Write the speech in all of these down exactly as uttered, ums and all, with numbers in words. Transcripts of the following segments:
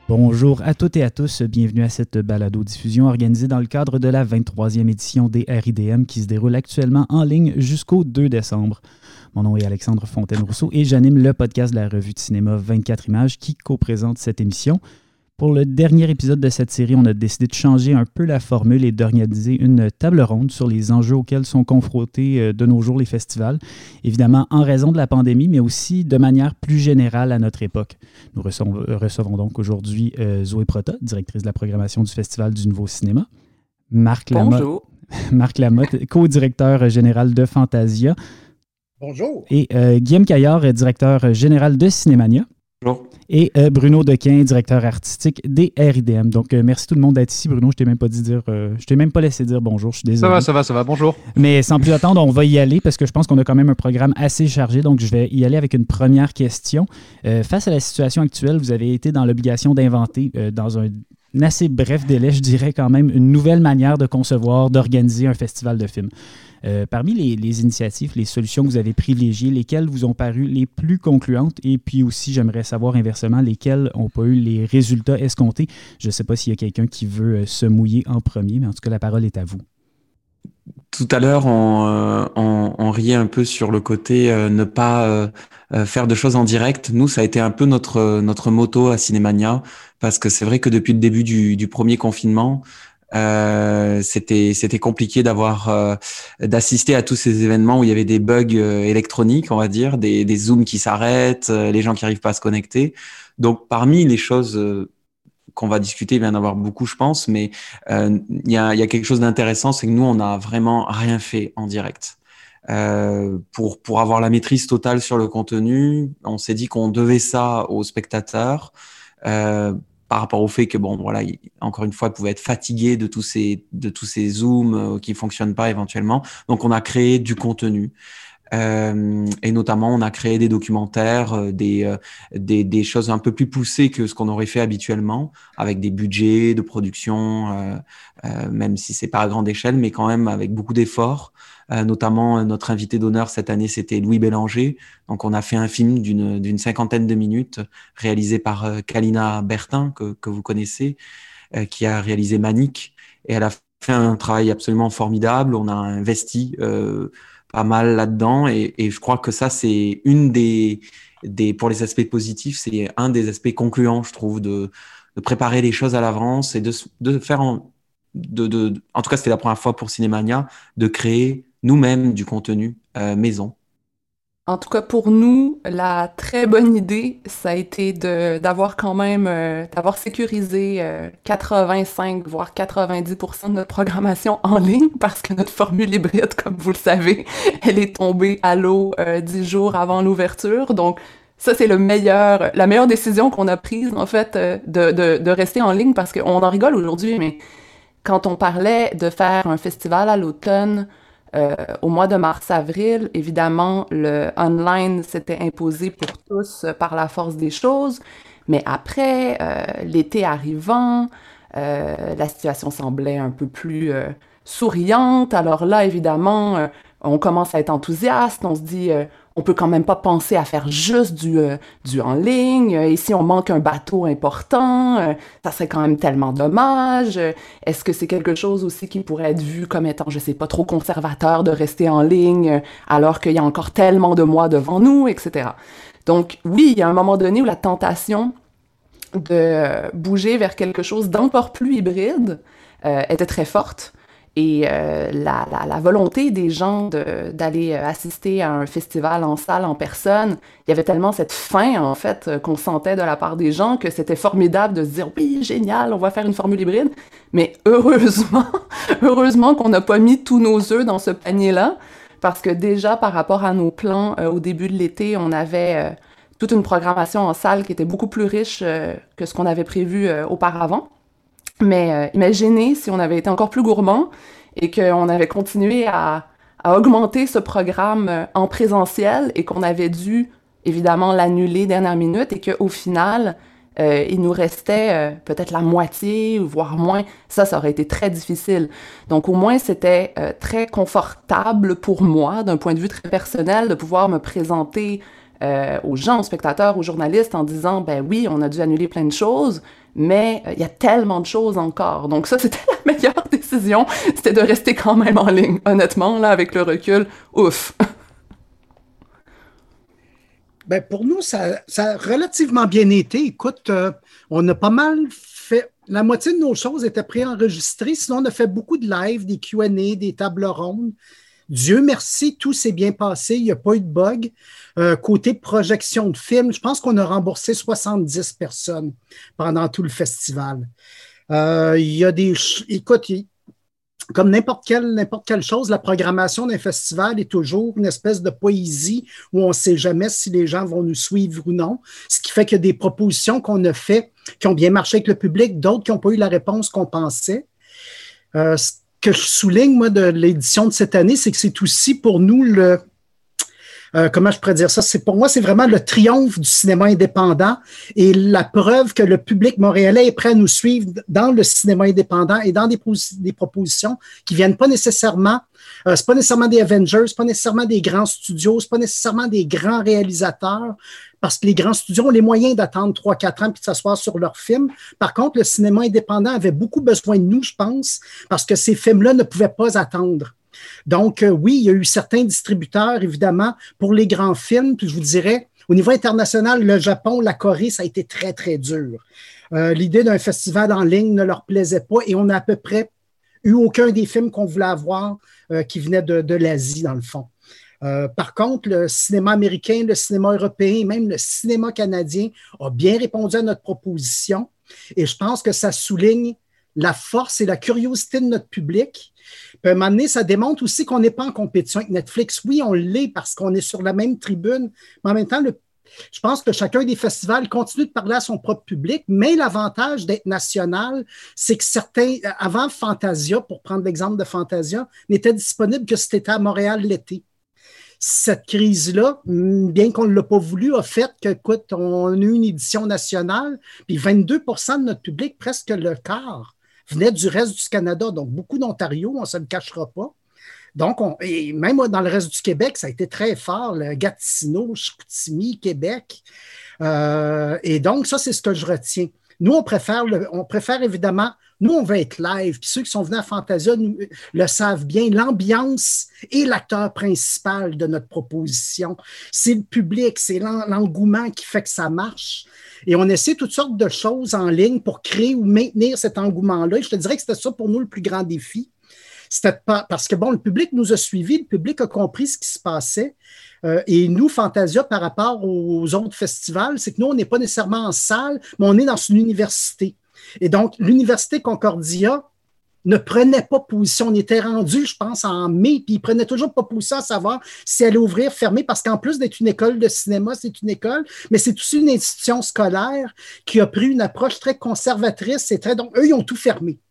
Bonjour à toutes et à tous, bienvenue à cette balado-diffusion organisée dans le cadre de la vingt-troisième édition des R I D M qui se déroule actuellement en ligne jusqu'au deux décembre. Mon nom est Alexandre Fontaine-Rousseau et j'anime le podcast de la revue de cinéma vingt-quatre images qui co-présente cette émission. Pour le dernier épisode de cette série, on a décidé de changer un peu la formule et d'organiser une table ronde sur les enjeux auxquels sont confrontés de nos jours les festivals, évidemment en raison de la pandémie, mais aussi de manière plus générale à notre époque. Nous recevons, recevons donc aujourd'hui euh, Zoé Prota, directrice de la programmation du Festival du Nouveau Cinéma, Marc Lamotte, Marc Lamotte, co-directeur général de Fantasia. Bonjour. Et euh, Guillaume Caillard, directeur général de Cinémania. Bonjour. Et euh, Bruno Dequin, directeur artistique des R I D M. Donc, euh, merci tout le monde d'être ici. Bruno, je t'ai même pas dit dire, euh, je t'ai même pas laissé dire bonjour, je suis désolé. Ça va, ça va, ça va, bonjour. Mais sans plus attendre, on va y aller parce que je pense qu'on a quand même un programme assez chargé. Donc, je vais y aller avec une première question. Euh, face à la situation actuelle, vous avez été dans l'obligation d'inventer, euh, dans un assez bref délai, je dirais quand même, une nouvelle manière de concevoir, d'organiser un festival de films. Euh, parmi les, les initiatives, les solutions que vous avez privilégiées, lesquelles vous ont paru les plus concluantes? Et puis aussi, j'aimerais savoir inversement, lesquelles n'ont pas eu les résultats escomptés. Je ne sais pas s'il y a quelqu'un qui veut se mouiller en premier, mais en tout cas, la parole est à vous. Tout à l'heure, on, euh, on, on riait un peu sur le côté euh, ne pas euh, faire de choses en direct. Nous, ça a été un peu notre notre motto à Cinémania, parce que c'est vrai que depuis le début du, du premier confinement, Euh, c'était c'était compliqué d'avoir euh, d'assister à tous ces événements où il y avait des bugs euh, électroniques, on va dire, des des zooms qui s'arrêtent, euh, les gens qui arrivent pas à se connecter. Donc parmi les choses euh, qu'on va discuter, il va y en avoir beaucoup, je pense, mais euh, il y a il y a quelque chose d'intéressant, c'est que nous on n'a vraiment rien fait en direct. Euh, pour pour avoir la maîtrise totale sur le contenu, on s'est dit qu'on devait ça aux spectateurs. Euh, par rapport au fait que bon voilà, il, encore une fois, ils pouvaient être fatigués de tous ces de tous ces zooms euh, qui fonctionnent pas éventuellement. Donc on a créé du contenu. Euh, et notamment, on a créé des documentaires, euh, des, euh, des des choses un peu plus poussées que ce qu'on aurait fait habituellement, avec des budgets de production, euh, euh, même si c'est pas à grande échelle, mais quand même avec beaucoup d'efforts. Euh, notamment, notre invité d'honneur cette année, c'était Louis Bélanger. Donc, on a fait un film d'une d'une cinquantaine de minutes, réalisé par euh, Kalina Bertin, que que vous connaissez, euh, qui a réalisé Manic, et elle a fait un travail absolument formidable. On a investi euh, pas mal là-dedans, et, et je crois que ça, c'est une des, des, pour les aspects positifs, c'est un des aspects concluants, je trouve, de, de préparer les choses à l'avance et de, de faire, en, de, de, en tout cas, c'était la première fois pour Cinémania, de créer nous-mêmes du contenu euh, maison. En tout cas, pour nous, la très bonne idée, ça a été de, d'avoir quand même, euh, d'avoir sécurisé euh, quatre-vingt-cinq, voire quatre-vingt-dix pour cent de notre programmation en ligne, parce que notre formule hybride, comme vous le savez, elle est tombée à l'eau euh, dix jours avant l'ouverture. Donc, ça, c'est le meilleur, la meilleure décision qu'on a prise, en fait, euh, de, de, de rester en ligne, parce qu'on en rigole aujourd'hui, mais quand on parlait de faire un festival à l'automne, Euh, au mois de mars-avril, évidemment, le online s'était imposé pour tous euh, par la force des choses, mais après, euh, l'été arrivant, euh, la situation semblait un peu plus euh, souriante. Alors là, évidemment, euh, on commence à être enthousiaste, on se dit, euh, on peut quand même pas penser à faire juste du, euh, du en ligne, et si on manque un bateau important, euh, ça serait quand même tellement dommage. Est-ce que c'est quelque chose aussi qui pourrait être vu comme étant, je sais pas, trop conservateur de rester en ligne alors qu'il y a encore tellement de mois devant nous, et cetera. Donc oui, il y a un moment donné où la tentation de bouger vers quelque chose d'encore plus hybride euh, était très forte. Et euh, la, la, la volonté des gens de, d'aller assister à un festival en salle, en personne, il y avait tellement cette faim, en fait, qu'on sentait de la part des gens que c'était formidable de se dire « Oui, génial, on va faire une formule hybride ». Mais heureusement, heureusement qu'on n'a pas mis tous nos œufs dans ce panier-là, parce que déjà, par rapport à nos plans, euh, au début de l'été, on avait euh, toute une programmation en salle qui était beaucoup plus riche euh, que ce qu'on avait prévu euh, auparavant. Mais euh, imaginez si on avait été encore plus gourmand et qu'on avait continué à, à augmenter ce programme euh, en présentiel et qu'on avait dû, évidemment, l'annuler dernière minute et qu'au final, euh, il nous restait euh, peut-être la moitié, voire moins. Ça, ça aurait été très difficile. Donc, au moins, c'était euh, très confortable pour moi, d'un point de vue très personnel, de pouvoir me présenter euh, aux gens, aux spectateurs, aux journalistes en disant « Ben oui, on a dû annuler plein de choses, mais il euh, y a tellement de choses encore. Donc ça, c'était la meilleure décision, c'était de rester quand même en ligne. Honnêtement, là, avec le recul, ouf! Ben pour nous, ça, ça a relativement bien été. Écoute, euh, on a pas mal fait... La moitié de nos choses étaient préenregistrées. Sinon, on a fait beaucoup de live, des Q and A, des tables rondes. Dieu merci, tout s'est bien passé. Il n'y a pas eu de bug. Euh, côté projection de films, je pense qu'on a remboursé soixante-dix personnes pendant tout le festival. Euh, il y a des... Écoute, il... comme n'importe quelle, n'importe quelle chose, la programmation d'un festival est toujours une espèce de poésie où on ne sait jamais si les gens vont nous suivre ou non. Ce qui fait qu'il y a des propositions qu'on a faites qui ont bien marché avec le public, d'autres qui n'ont pas eu la réponse qu'on pensait. Euh, ce que je souligne, moi, de l'édition de cette année, c'est que c'est aussi pour nous le... Euh, comment je pourrais dire ça? C'est, pour moi, c'est vraiment le triomphe du cinéma indépendant et la preuve que le public montréalais est prêt à nous suivre dans le cinéma indépendant et dans des, des propositions qui viennent pas nécessairement, euh, c'est pas nécessairement des Avengers, c'est pas nécessairement des grands studios, c'est pas nécessairement des grands réalisateurs, parce que les grands studios ont les moyens d'attendre trois quatre ans puis de s'asseoir sur leurs films. Par contre, le cinéma indépendant avait beaucoup besoin de nous, je pense, parce que ces films-là ne pouvaient pas attendre. Donc, euh, oui, il y a eu certains distributeurs, évidemment, pour les grands films. Puis je vous dirais, au niveau international, le Japon, la Corée, ça a été très, très dur. Euh, l'idée d'un festival en ligne ne leur plaisait pas et on n'a à peu près eu aucun des films qu'on voulait avoir euh, qui venaient de, de l'Asie, dans le fond. Euh, par contre, le cinéma américain, le cinéma européen, même le cinéma canadien a bien répondu à notre proposition et je pense que ça souligne la force et la curiosité de notre public. Puis à un moment donné, ça démontre aussi qu'on n'est pas en compétition avec Netflix. Oui, on l'est parce qu'on est sur la même tribune, mais en même temps, le, je pense que chacun des festivals continue de parler à son propre public, mais l'avantage d'être national, c'est que certains, avant Fantasia, pour prendre l'exemple de Fantasia, n'était disponible que si c'était à Montréal l'été. Cette crise-là, bien qu'on ne l'a pas voulu, a fait que, écoute, on a eu une édition nationale, puis vingt-deux pour cent de notre public, presque le quart, venait du reste du Canada, donc beaucoup d'Ontario, on ne se le cachera pas. Donc, on, et même dans le reste du Québec, ça a été très fort, le Gatineau, Chicoutimi, Québec. Euh, et donc, ça, c'est ce que je retiens. Nous, on préfère, le, on préfère évidemment, nous, on veut être live. Puis ceux qui sont venus à Fantasia nous, le savent bien. L'ambiance est l'acteur principal de notre proposition. C'est le public, c'est l'engouement qui fait que ça marche. Et on essaie toutes sortes de choses en ligne pour créer ou maintenir cet engouement-là. Et je te dirais que c'était ça pour nous le plus grand défi. C'était pas parce que, bon, le public nous a suivis, le public a compris ce qui se passait. Euh, et nous, Fantasia, par rapport aux autres festivals, c'est que nous, on n'est pas nécessairement en salle, mais on est dans une université. Et donc, l'Université Concordia ne prenait pas position. On était rendu, je pense, en mai, puis ils ne prenaient toujours pas position à savoir si elle allait ouvrir, fermer, parce qu'en plus d'être une école de cinéma, c'est une école, mais c'est aussi une institution scolaire qui a pris une approche très conservatrice. Et très, donc, eux, ils ont tout fermé.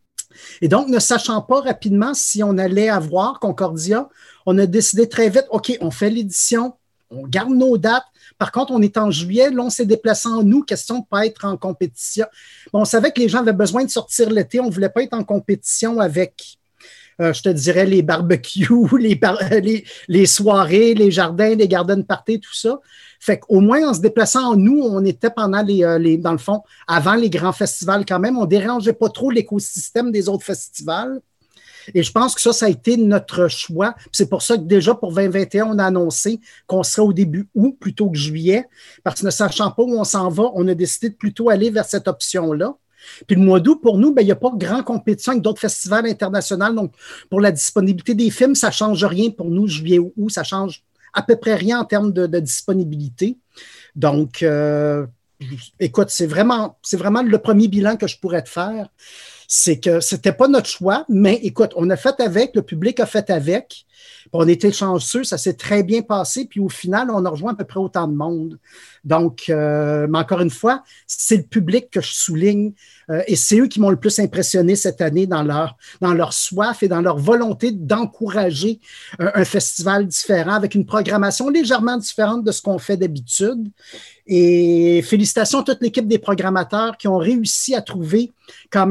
Et donc, ne sachant pas rapidement si on allait avoir Concordia, on a décidé très vite, OK, on fait l'édition, on garde nos dates. Par contre, on est en juillet, là, on s'est déplacé en août, question de ne pas être en compétition. Bon, on savait que les gens avaient besoin de sortir l'été, on ne voulait pas être en compétition avec, euh, je te dirais, les barbecues, les, bar les, les soirées, les jardins, les garden parties, tout ça. Fait qu'au moins, en se déplaçant en août, on était pendant les, euh, les, dans le fond, avant les grands festivals quand même, on ne dérangeait pas trop l'écosystème des autres festivals. Et je pense que ça, ça a été notre choix. C'est pour ça que déjà pour vingt vingt et un, on a annoncé qu'on serait au début août plutôt que juillet, parce que ne sachant pas où on s'en va, on a décidé de plutôt aller vers cette option-là. Puis le mois d'août, pour nous, ben, il n'y a pas de grande compétition avec d'autres festivals internationaux. Donc, pour la disponibilité des films, ça ne change rien pour nous, juillet ou août. Ça change à peu près rien en termes de, de disponibilité. Donc, euh, écoute, c'est vraiment, c'est vraiment le premier bilan que je pourrais te faire. C'est que ce n'était pas notre choix, mais écoute, on a fait avec, le public a fait avec. On était chanceux, ça s'est très bien passé, puis au final, on a rejoint à peu près autant de monde. Donc, euh, mais encore une fois, c'est le public que je souligne euh, et c'est eux qui m'ont le plus impressionné cette année dans leur, dans leur soif et dans leur volonté d'encourager euh, un festival différent avec une programmation légèrement différente de ce qu'on fait d'habitude. Et félicitations à toute l'équipe des programmateurs qui ont réussi à trouver quand même une,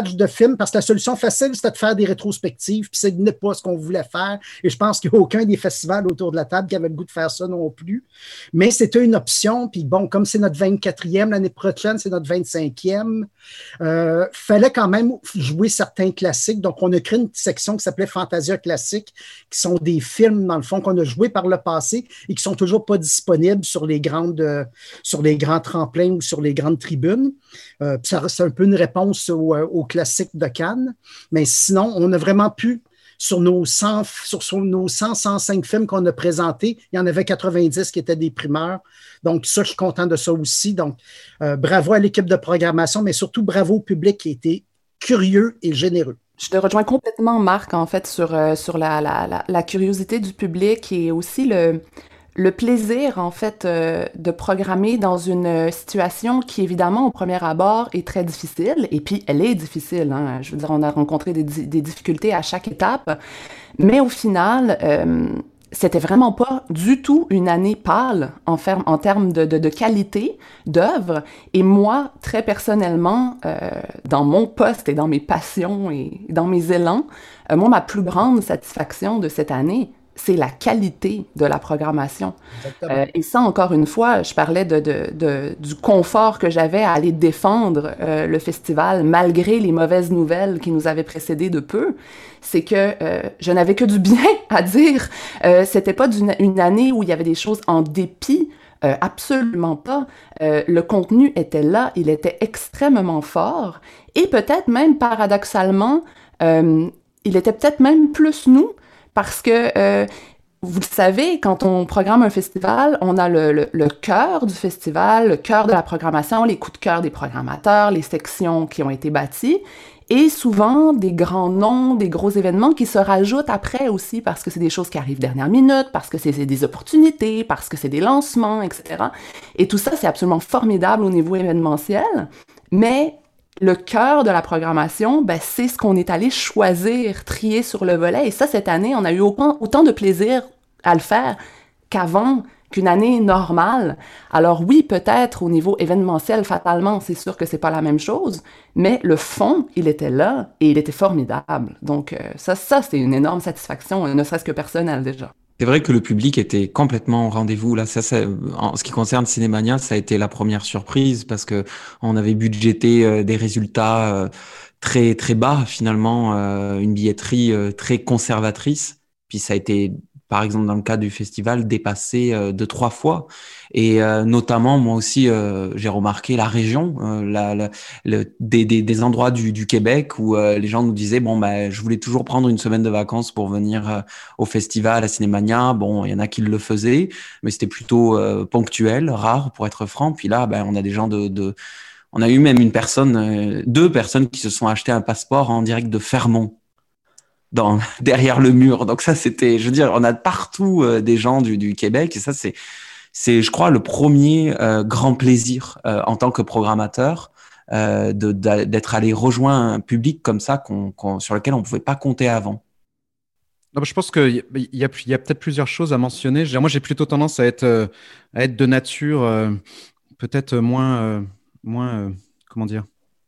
batch de films parce que la solution facile, c'était de faire des rétrospectives, puis ce n'est pas ce qu'on voulait faire. Et je pense qu'il n'y a aucun des festivals autour de la table qui avait le goût de faire ça non plus. Mais c'était une option. Puis bon, comme c'est notre vingt-quatrième, l'année prochaine, c'est notre vingt-cinquième, il euh, fallait quand même jouer certains classiques. Donc, on a créé une section qui s'appelait Fantasia Classique, qui sont des films, dans le fond, qu'on a joués par le passé et qui ne sont toujours pas disponibles sur les grandes, euh, sur les grands tremplins ou sur les grandes tribunes. Euh, puis ça reste un peu une réponse au, euh, au classique de Cannes. Mais sinon, on a vraiment pu, sur nos cent, sur, sur nos cent, cent cinq films qu'on a présentés, il y en avait quatre-vingt-dix qui étaient des primeurs. Donc, ça, je suis content de ça aussi. Donc, euh, bravo à l'équipe de programmation, mais surtout bravo au public qui a été curieux et généreux. Je te rejoins complètement, Marc, en fait, sur, euh, sur la, la, la, la curiosité du public et aussi le, le plaisir, en fait, euh, de programmer dans une situation qui, évidemment, au premier abord, est très difficile. Et puis, elle est difficile. Hein. Je veux dire, on a rencontré des, des difficultés à chaque étape. Mais au final, euh, c'était vraiment pas du tout une année pâle en, ferme, en termes de, de, de qualité d'œuvre. Et moi, très personnellement, euh, dans mon poste et dans mes passions et dans mes élans, euh, moi, ma plus grande satisfaction de cette année, c'est la qualité de la programmation. Euh, et ça, encore une fois, je parlais de, de, de, du confort que j'avais à aller défendre euh, le festival malgré les mauvaises nouvelles qui nous avaient précédés de peu. C'est que euh, je n'avais que du bien à dire. Euh, c'était pas d'une, une année où il y avait des choses en dépit. Euh, absolument pas. Euh, le contenu était là, il était extrêmement fort. Et peut-être même paradoxalement, euh, il était peut-être même plus nous. Parce que, euh, vous le savez, quand on programme un festival, on a le, le, le cœur du festival, le cœur de la programmation, les coups de cœur des programmateurs, les sections qui ont été bâties, et souvent des grands noms, des gros événements qui se rajoutent après aussi, parce que c'est des choses qui arrivent dernière minute, parce que c'est, c'est des opportunités, parce que c'est des lancements, et cetera. Et tout ça, c'est absolument formidable au niveau événementiel, mais le cœur de la programmation, ben, c'est ce qu'on est allé choisir, trier sur le volet. Et ça, cette année, on a eu autant, autant de plaisir à le faire qu'avant, qu'une année normale. Alors oui, peut-être au niveau événementiel, fatalement, c'est sûr que c'est pas la même chose, mais le fond, il était là et il était formidable. Donc euh, ça, ça, c'est une énorme satisfaction, ne serait-ce que personnelle déjà. C'est vrai que le public était complètement au rendez-vous. Là, ça, ça, en ce qui concerne Cinémania, ça a été la première surprise parce que on avait budgété euh, des résultats euh, très très bas finalement, euh, une billetterie euh, très conservatrice. Puis ça a été, par exemple, dans le cas du festival, dépassé euh, deux trois fois. Et euh, notamment, moi aussi, euh, j'ai remarqué la région, euh, la, la, le, des, des, des endroits du, du Québec où euh, les gens nous disaient, bon, bah, je voulais toujours prendre une semaine de vacances pour venir euh, au festival, à Cinémania. Bon, il y en a qui le faisaient, mais c'était plutôt euh, ponctuel, rare, pour être franc. Puis là, ben, on a des gens de... de on a eu même une personne, euh, deux personnes qui se sont acheté un passeport en direct de Fermont. Dans, derrière le mur. Donc ça, c'était, je veux dire, on a partout euh, des gens du, du Québec et ça, c'est, c'est, je crois, le premier euh, grand plaisir euh, en tant que programmateur euh, de, de, d'être allé rejoindre un public comme ça qu'on, qu'on, sur lequel on ne pouvait pas compter avant. Non, je pense qu'il y a, il y a, il y a peut-être plusieurs choses à mentionner. Je veux dire, moi, j'ai plutôt tendance à être, euh, à être de nature euh, peut-être moins, euh, moins euh, comment dire,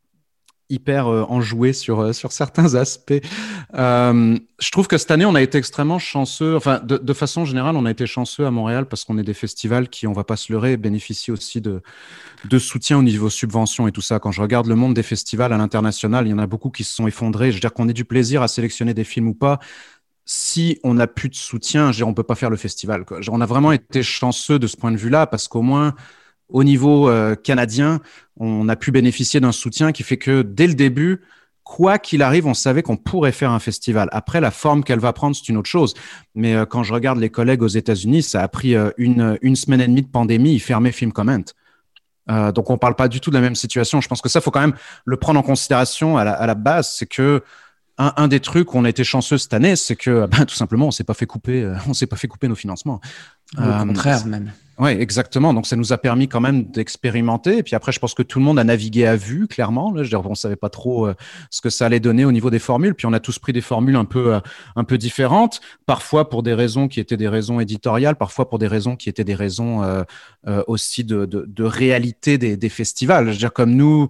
hyper euh, enjoué sur, euh, sur certains aspects. Euh, je trouve que cette année, on a été extrêmement chanceux. Enfin, de, de façon générale, on a été chanceux à Montréal parce qu'on est des festivals qui, on va pas se leurrer, bénéficient aussi de, de soutien au niveau subvention et tout ça. Quand je regarde le monde des festivals à l'international, il y en a beaucoup qui se sont effondrés. Je veux dire qu'on ait du plaisir à sélectionner des films ou pas. Si on n'a plus de soutien, je veux dire, on peut pas faire le festival, quoi. On a vraiment été chanceux de ce point de vue-là parce qu'au moins, au niveau euh, canadien, on a pu bénéficier d'un soutien qui fait que dès le début, quoi qu'il arrive, on savait qu'on pourrait faire un festival. Après, la forme qu'elle va prendre, c'est une autre chose. Mais euh, quand je regarde les collègues aux États-Unis, ça a pris euh, une, une semaine et demie de pandémie, ils fermaient Film Comment. Euh, donc, on parle pas du tout de la même situation. Je pense que ça, faut quand même le prendre en considération à la, à la base. C'est que un, un des trucs où on a été chanceux cette année, c'est que ben, tout simplement, on s'est pas fait couper, euh, on s'est pas fait couper nos financements. Au euh, contraire, même. Oui, exactement. Donc, ça nous a permis quand même d'expérimenter. Et puis après, je pense que tout le monde a navigué à vue, clairement. Là, je veux dire, on ne savait pas trop euh, ce que ça allait donner au niveau des formules. Puis on a tous pris des formules un peu, euh, un peu différentes, parfois pour des raisons qui étaient des raisons éditoriales, parfois pour des raisons qui étaient des raisons euh, euh, aussi de, de, de réalité des, des festivals. Je veux dire, comme nous,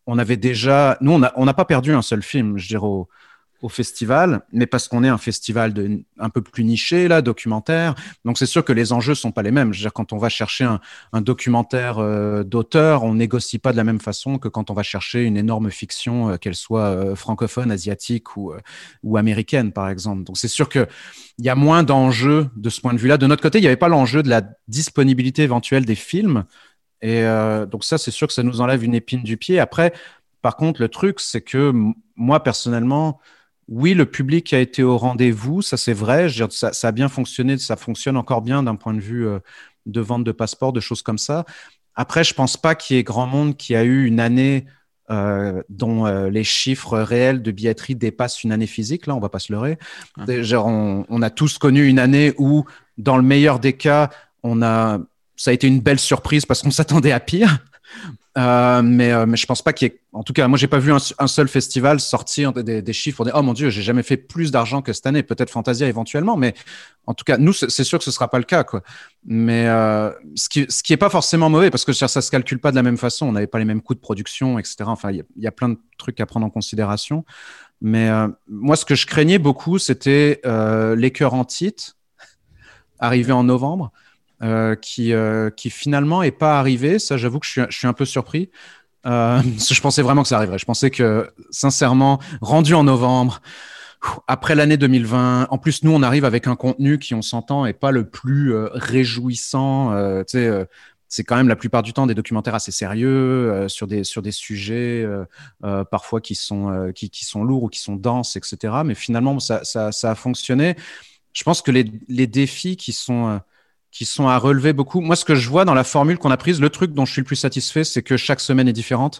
on avait déjà, nous, on n'a on n'a pas perdu un seul film, je dirais, au, au festival, mais parce qu'on est un festival de, un peu plus niché, là, documentaire. Donc, c'est sûr que les enjeux sont pas les mêmes. Je veux dire, quand on va chercher un, un documentaire euh, d'auteur, on négocie pas de la même façon que quand on va chercher une énorme fiction, euh, qu'elle soit euh, francophone, asiatique ou, euh, ou américaine, par exemple. Donc, c'est sûr que il y a moins d'enjeux de ce point de vue-là. De notre côté, il n'y avait pas l'enjeu de la disponibilité éventuelle des films. Et euh, donc, ça, c'est sûr que ça nous enlève une épine du pied. Après, par contre, le truc, c'est que m- moi, personnellement, oui, le public a été au rendez-vous, ça c'est vrai. Je veux dire, ça, ça a bien fonctionné, ça fonctionne encore bien d'un point de vue euh, de vente de passeports, de choses comme ça. Après, je pense pas qu'il y ait grand monde qui a eu une année euh, dont euh, les chiffres réels de billetterie dépassent une année physique. Là, on va pas se leurrer. Ouais. Genre, on, on a tous connu une année où, dans le meilleur des cas, on a, ça a été une belle surprise parce qu'on s'attendait à pire. Euh, mais, euh, mais je pense pas qu'il y ait. En tout cas, moi, j'ai pas vu un, un seul festival sortir des, des chiffres pour dire oh mon Dieu, j'ai jamais fait plus d'argent que cette année. Peut-être Fantasia éventuellement, mais en tout cas, nous, c'est, c'est sûr que ce sera pas le cas, quoi. Mais euh, ce qui, ce qui est pas forcément mauvais parce que ça, ça se calcule pas de la même façon. On n'avait pas les mêmes coûts de production, et cetera. Enfin, il y, y a plein de trucs à prendre en considération. Mais euh, moi, ce que je craignais beaucoup, c'était euh, l'écœur en titre arrivé en novembre. Euh, qui, euh, qui finalement n'est pas arrivé. Ça, j'avoue que je suis, je suis un peu surpris. Euh, je pensais vraiment que ça arriverait. Je pensais que, sincèrement, rendu en novembre, après l'année deux mille vingt, en plus, nous, on arrive avec un contenu qui, on s'entend, n'est pas le plus euh, réjouissant. Euh, tu sais, euh, c'est quand même la plupart du temps des documentaires assez sérieux euh, sur, des, sur des sujets euh, euh, parfois qui sont, euh, qui, qui sont lourds ou qui sont denses, et cetera. Mais finalement, ça, ça, ça a fonctionné. Je pense que les, les défis qui sont... Euh, qui sont à relever beaucoup. Moi, ce que je vois dans la formule qu'on a prise, le truc dont je suis le plus satisfait, c'est que chaque semaine est différente.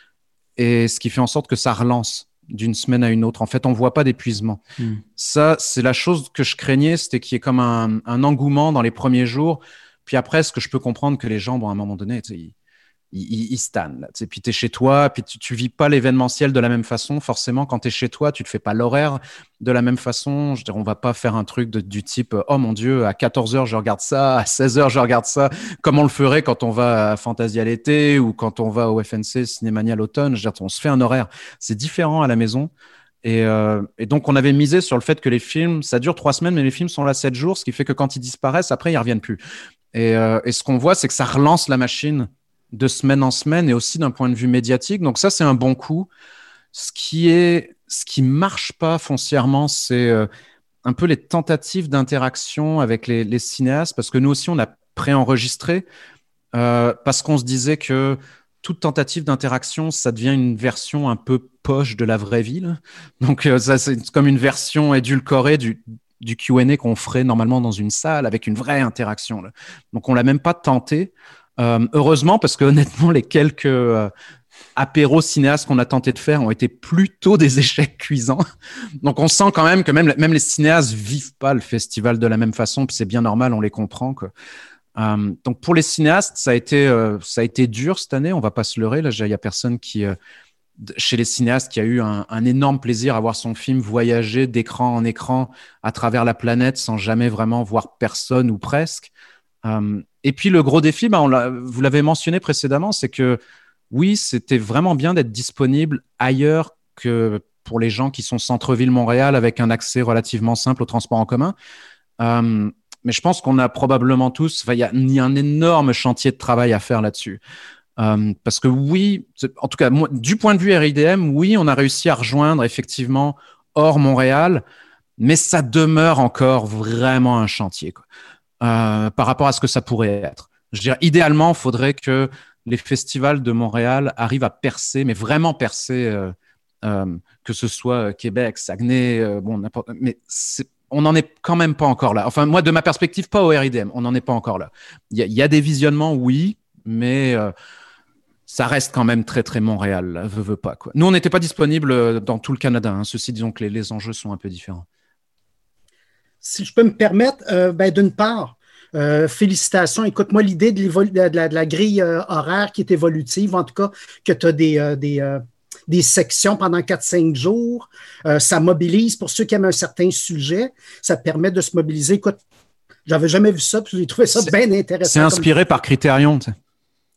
Et ce qui fait en sorte que ça relance d'une semaine à une autre. En fait, on ne voit pas d'épuisement. Mm. Ça, c'est la chose que je craignais, c'était qu'il y ait comme un, un engouement dans les premiers jours. Puis après, ce que je peux comprendre que les gens, bon, à un moment donné, ils, ils, ils stannent. Là, puis tu es chez toi, puis tu ne vis pas l'événementiel de la même façon. Forcément, quand tu es chez toi, tu ne te fais pas l'horaire de la même façon. Je veux dire, on ne va pas faire un truc de, du type « Oh mon Dieu, à quatorze heures, je regarde ça. À seize heures, je regarde ça. » Comme on le ferait quand on va à Fantasia l'été ou quand on va au F N C Cinémania l'automne. Je veux dire, on se fait un horaire. C'est différent à la maison. Et, euh, et donc, on avait misé sur le fait que les films, ça dure trois semaines, mais les films sont là sept jours, ce qui fait que quand ils disparaissent, après, ils ne reviennent plus. Et, euh, et ce qu'on voit, c'est que ça relance la machine de semaine en semaine et aussi d'un point de vue médiatique. Donc ça, c'est un bon coup. Ce qui est, ce qui marche pas foncièrement, c'est euh, un peu les tentatives d'interaction avec les, les cinéastes, parce que nous aussi, on a préenregistré euh, parce qu'on se disait que toute tentative d'interaction, ça devient une version un peu poche de la vraie vie. Là. Donc euh, ça, c'est comme une version édulcorée du du Q and A qu'on ferait normalement dans une salle avec une vraie interaction. Là. Donc on l'a même pas tenté. Euh, heureusement, parce que honnêtement, les quelques euh, apéros cinéastes qu'on a tenté de faire ont été plutôt des échecs cuisants. Donc, on sent quand même que même, même les cinéastes vivent pas le festival de la même façon, puis c'est bien normal, on les comprend, quoi. Euh, donc, pour les cinéastes, ça a été, euh, ça a été dur cette année. On va pas se leurrer. Là, il y a personne qui, euh, chez les cinéastes, qui a eu un, un énorme plaisir à voir son film voyager d'écran en écran à travers la planète sans jamais vraiment voir personne ou presque. Euh, et puis le gros défi, bah on l'a, vous l'avez mentionné précédemment, c'est que oui, c'était vraiment bien d'être disponible ailleurs que pour les gens qui sont centre-ville Montréal avec un accès relativement simple au transport en commun. Euh, mais je pense qu'on a probablement tous, il y a, y a un énorme chantier de travail à faire là-dessus. Euh, parce que oui, en tout cas, moi, du point de vue R I D M, oui, on a réussi à rejoindre effectivement hors Montréal, mais ça demeure encore vraiment un chantier, quoi. Euh, par rapport à ce que ça pourrait être. Je veux dire, idéalement, il faudrait que les festivals de Montréal arrivent à percer, mais vraiment percer, euh, euh, que ce soit Québec, Saguenay, euh, bon, n'importe. Mais c'est, on n'en est quand même pas encore là. Enfin, moi, de ma perspective, pas au R I D M, on n'en est pas encore là. Il y, y a des visionnements, oui, mais euh, ça reste quand même très, très Montréal, là, veut, veut pas, quoi. Nous, on n'était pas disponible dans tout le Canada. Hein. Ceci, disons que les, les enjeux sont un peu différents. Si je peux me permettre, euh, ben, d'une part, euh, félicitations. Écoute-moi, l'idée de, de, la, de la grille euh, horaire qui est évolutive, en tout cas, que tu as des, euh, des, euh, des sections pendant quatre cinq jours, euh, ça mobilise pour ceux qui aiment un certain sujet, ça permet de se mobiliser. Écoute, j'avais jamais vu ça, puis j'ai trouvé ça c'est, bien intéressant. C'est inspiré par Criterion, tu sais.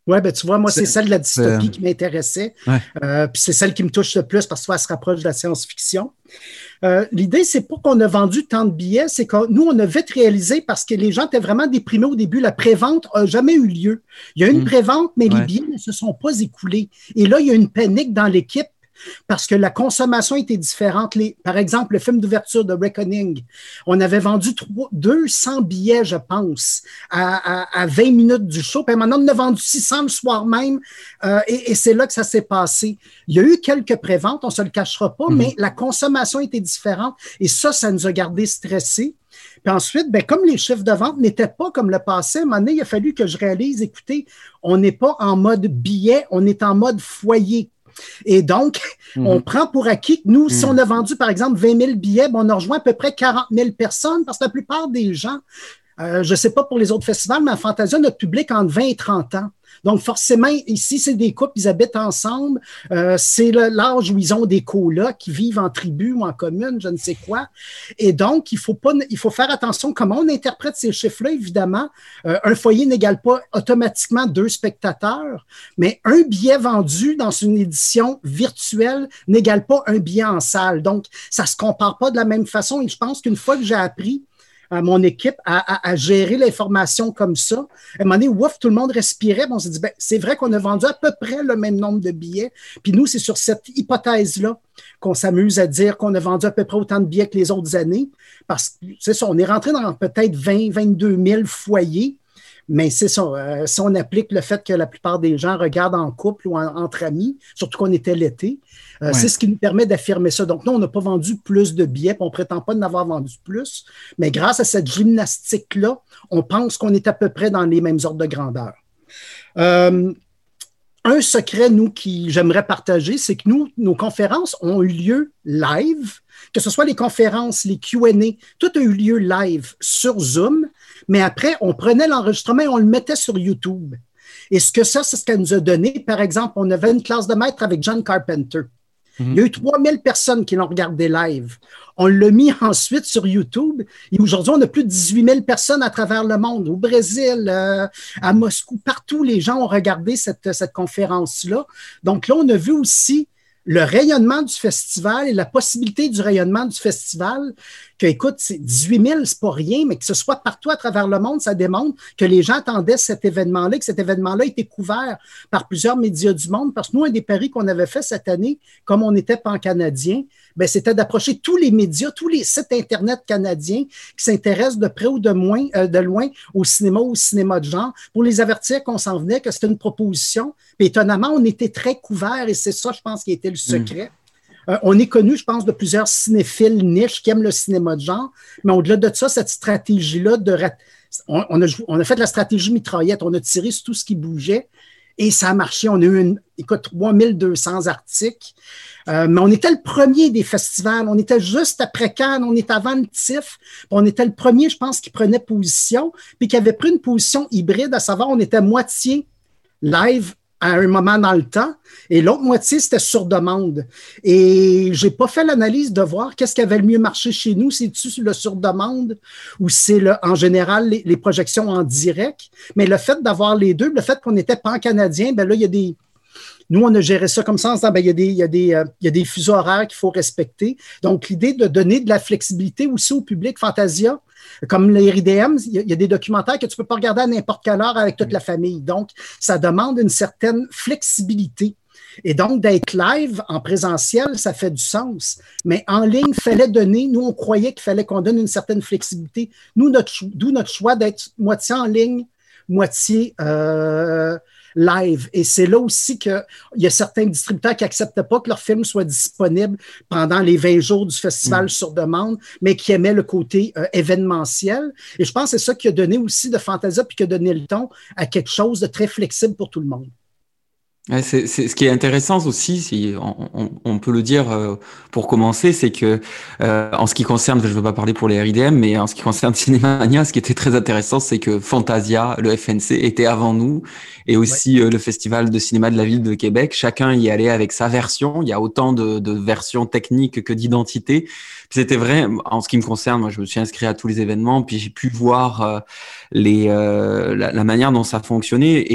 Oui, ben tu vois, moi, c'est, c'est celle de la dystopie c'est... qui m'intéressait. Ouais. Euh, puis c'est celle qui me touche le plus parce que ça se rapproche de la science-fiction. Euh, l'idée, c'est pas qu'on a vendu tant de billets, c'est que nous, on a vite réalisé parce que les gens étaient vraiment déprimés au début. La prévente n'a jamais eu lieu. Il y a eu une mmh. prévente, mais ouais. les billets ne se sont pas écoulés. Et là, il y a une panique dans l'équipe parce que la consommation était différente. Les, par exemple, le film d'ouverture de Reckoning, on avait vendu deux cents billets, je pense, à, à, à vingt minutes du show. Puis maintenant, on en a vendu six cents le soir même. Euh, et, et c'est là que ça s'est passé. Il y a eu quelques préventes, on ne se le cachera pas, mm-hmm. mais la consommation était différente. Et ça, ça nous a gardés stressés. Puis ensuite, ben, comme les chiffres de vente n'étaient pas comme le passé, à un moment donné, il a fallu que je réalise, écoutez, on n'est pas en mode billet, on est en mode foyer. Et donc, mmh. on prend pour acquis que nous, mmh. si on a vendu, par exemple, vingt mille billets, ben on a rejoint à peu près quarante mille personnes parce que la plupart des gens, euh, je ne sais pas pour les autres festivals, mais à Fantasia, notre public entre vingt et trente ans. Donc, forcément, ici, c'est des couples, ils habitent ensemble. Euh, c'est le, l'âge où ils ont des colocs qui vivent en tribu ou en commune, je ne sais quoi. Et donc, il faut, pas, il faut faire attention comment on interprète ces chiffres-là, évidemment. Euh, un foyer n'égale pas automatiquement deux spectateurs, mais un billet vendu dans une édition virtuelle n'égale pas un billet en salle. Donc, ça ne se compare pas de la même façon. Et je pense qu'une fois que j'ai appris à mon équipe à, à, à gérer l'information comme ça. À un moment donné, ouf, tout le monde respirait. On s'est dit, ben, c'est vrai qu'on a vendu à peu près le même nombre de billets. Puis nous, c'est sur cette hypothèse-là qu'on s'amuse à dire qu'on a vendu à peu près autant de billets que les autres années. Parce que, c'est ça, on est rentré dans peut-être vingt, vingt-deux mille foyers. Mais c'est ça, euh, si on applique le fait que la plupart des gens regardent en couple ou en, entre amis, surtout qu'on était l'été, euh, ouais. c'est ce qui nous permet d'affirmer ça. Donc, nous, on n'a pas vendu plus de billets, on ne prétend pas en avoir vendu plus, mais grâce à cette gymnastique-là, on pense qu'on est à peu près dans les mêmes ordres de grandeur. Euh, un secret, nous, qui j'aimerais partager, c'est que nous, nos conférences ont eu lieu live, que ce soit les conférences, les Q and A, tout a eu lieu live sur Zoom, mais après, on prenait l'enregistrement et on le mettait sur YouTube. Et ce que ça, c'est ce qu'elle nous a donné. Par exemple, on avait une classe de maître avec John Carpenter. Mm-hmm. Il y a eu trois mille personnes qui l'ont regardé live. On l'a mis ensuite sur YouTube. Et aujourd'hui, on a plus de dix-huit mille personnes à travers le monde. Au Brésil, euh, à Moscou, partout, les gens ont regardé cette, cette conférence-là. Donc là, on a vu aussi le rayonnement du festival et la possibilité du rayonnement du festival, que, écoute, c'est dix-huit mille, c'est pas rien, mais que ce soit partout à travers le monde, ça démontre que les gens attendaient cet événement-là, que cet événement-là était couvert par plusieurs médias du monde, parce que nous, un des paris qu'on avait fait cette année, comme on était pan-canadien, ben, c'était d'approcher tous les médias, tous les sites Internet canadiens qui s'intéressent de près ou de, moins, euh, de loin au cinéma ou au cinéma de genre, pour les avertir qu'on s'en venait, que c'était une proposition. Puis étonnamment, on était très couverts et c'est ça, je pense, qui était le secret. Mmh. Euh, on est connu, je pense, de plusieurs cinéphiles niches qui aiment le cinéma de genre, mais au-delà de ça, cette stratégie-là, de on, on, a, on a fait la stratégie mitraillette, on a tiré sur tout ce qui bougeait et ça a marché. On a eu, une, écoute, trois mille deux cents articles. Euh, mais on était le premier des festivals. On était juste après Cannes, on était avant le T I F. On était le premier, je pense, qui prenait position, puis qui avait pris une position hybride, à savoir, on était moitié live à un moment dans le temps, et l'autre moitié, c'était sur demande. Et j'ai pas fait l'analyse de voir qu'est-ce qui avait le mieux marché chez nous, c'est-tu le sur demande ou c'est le, en général les, les projections en direct. Mais le fait d'avoir les deux, le fait qu'on était pan-canadien, ben là, il y a des... Nous, on a géré ça comme ça en disant, ben, il y a des, il y a des, euh, il y a des fuseaux horaires qu'il faut respecter. Donc, l'idée de donner de la flexibilité aussi au public Fantasia, comme les R I D M, il y, a, il y a des documentaires que tu ne peux pas regarder à n'importe quelle heure avec toute la famille. Donc, ça demande une certaine flexibilité. Et donc, d'être live en présentiel, ça fait du sens. Mais en ligne, il fallait donner, nous, on croyait qu'il fallait qu'on donne une certaine flexibilité. Nous, notre, d'où notre choix d'être moitié en ligne, moitié... Euh, live. Et c'est là aussi qu'il y a certains distributeurs qui n'acceptent pas que leur film soit disponible pendant les vingt jours du festival mmh. sur demande, mais qui aimaient le côté euh, événementiel. Et je pense que c'est ça qui a donné aussi de Fantasia puis qui a donné le ton à quelque chose de très flexible pour tout le monde. Ouais, c'est, c'est, ce qui est intéressant aussi, si on, on, on peut le dire euh, pour commencer, c'est que euh, en ce qui concerne, je ne veux pas parler pour les R I D M, mais en ce qui concerne Cinémania, ce qui était très intéressant, c'est que Fantasia, le F N C, était avant nous, et aussi ouais. euh, le Festival de cinéma de la ville de Québec. Chacun y allait avec sa version. Il y a autant de, de versions techniques que d'identités. Puis c'était vrai, en ce qui me concerne, moi je me suis inscrit à tous les événements, puis j'ai pu voir euh, les, euh, la, la manière dont ça fonctionnait, et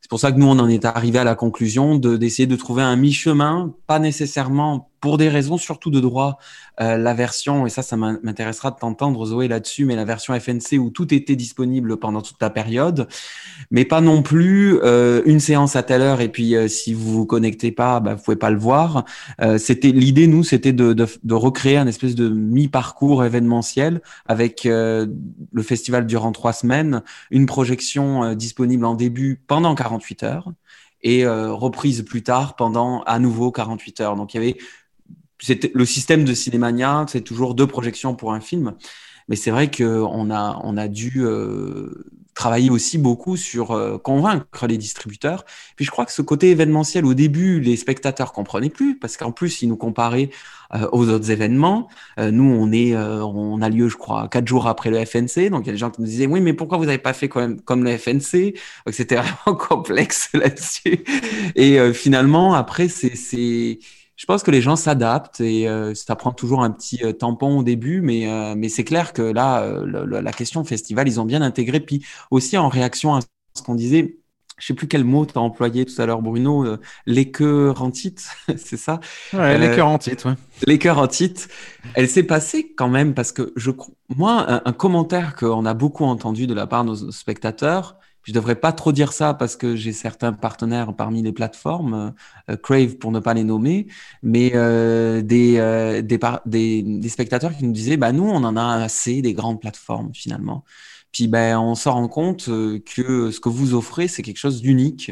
C'est pour ça que nous, on en est arrivé à la conclusion de, d'essayer de trouver un mi-chemin, pas nécessairement pour des raisons surtout de droit, euh, la version, et ça, ça m'intéressera de t'entendre, Zoé, là-dessus, mais la version F N C où tout était disponible pendant toute la période, mais pas non plus euh, une séance à telle heure, et puis euh, si vous vous connectez pas, bah, vous pouvez pas le voir. Euh, c'était l'idée, nous, c'était de, de, de recréer un espèce de mi-parcours événementiel avec euh, le festival durant trois semaines, une projection euh, disponible en début pendant quarante-huit heures et euh, reprise plus tard pendant à nouveau quarante-huit heures. Donc il y avait c'était le système de Cinémania, c'est toujours deux projections pour un film, mais c'est vrai qu'on a on a dû euh, travailler aussi beaucoup sur euh, convaincre les distributeurs. Puis je crois que ce côté événementiel, au début, les spectateurs comprenaient plus, parce qu'en plus, ils nous comparaient euh, aux autres événements. Euh, nous, on est, euh, on a lieu, je crois, quatre jours après le F N C. Donc, il y a des gens qui nous disaient, oui, mais pourquoi vous n'avez pas fait quand même comme le F N C? Donc, c'était vraiment complexe là-dessus. Et euh, finalement, après, c'est, c'est, je pense que les gens s'adaptent et euh, ça prend toujours un petit euh, tampon au début, mais, euh, mais c'est clair que là, euh, le, le, la question festival, ils ont bien intégré. Puis aussi en réaction à ce qu'on disait, je sais plus quel mot tu as employé tout à l'heure, Bruno, euh, l'écœurantite, c'est ça? Ouais, euh, l'écœurantite, ouais. L'écœurantite, elle s'est passée quand même parce que je, moi, un, un commentaire qu'on a beaucoup entendu de la part de nos spectateurs, je devrais pas trop dire ça parce que j'ai certains partenaires parmi les plateformes, euh, Crave pour ne pas les nommer, mais euh, des, euh, des, par, des, des spectateurs qui nous disaient, bah nous, on en a assez des grandes plateformes finalement. Puis ben, on se rend compte que ce que vous offrez, c'est quelque chose d'unique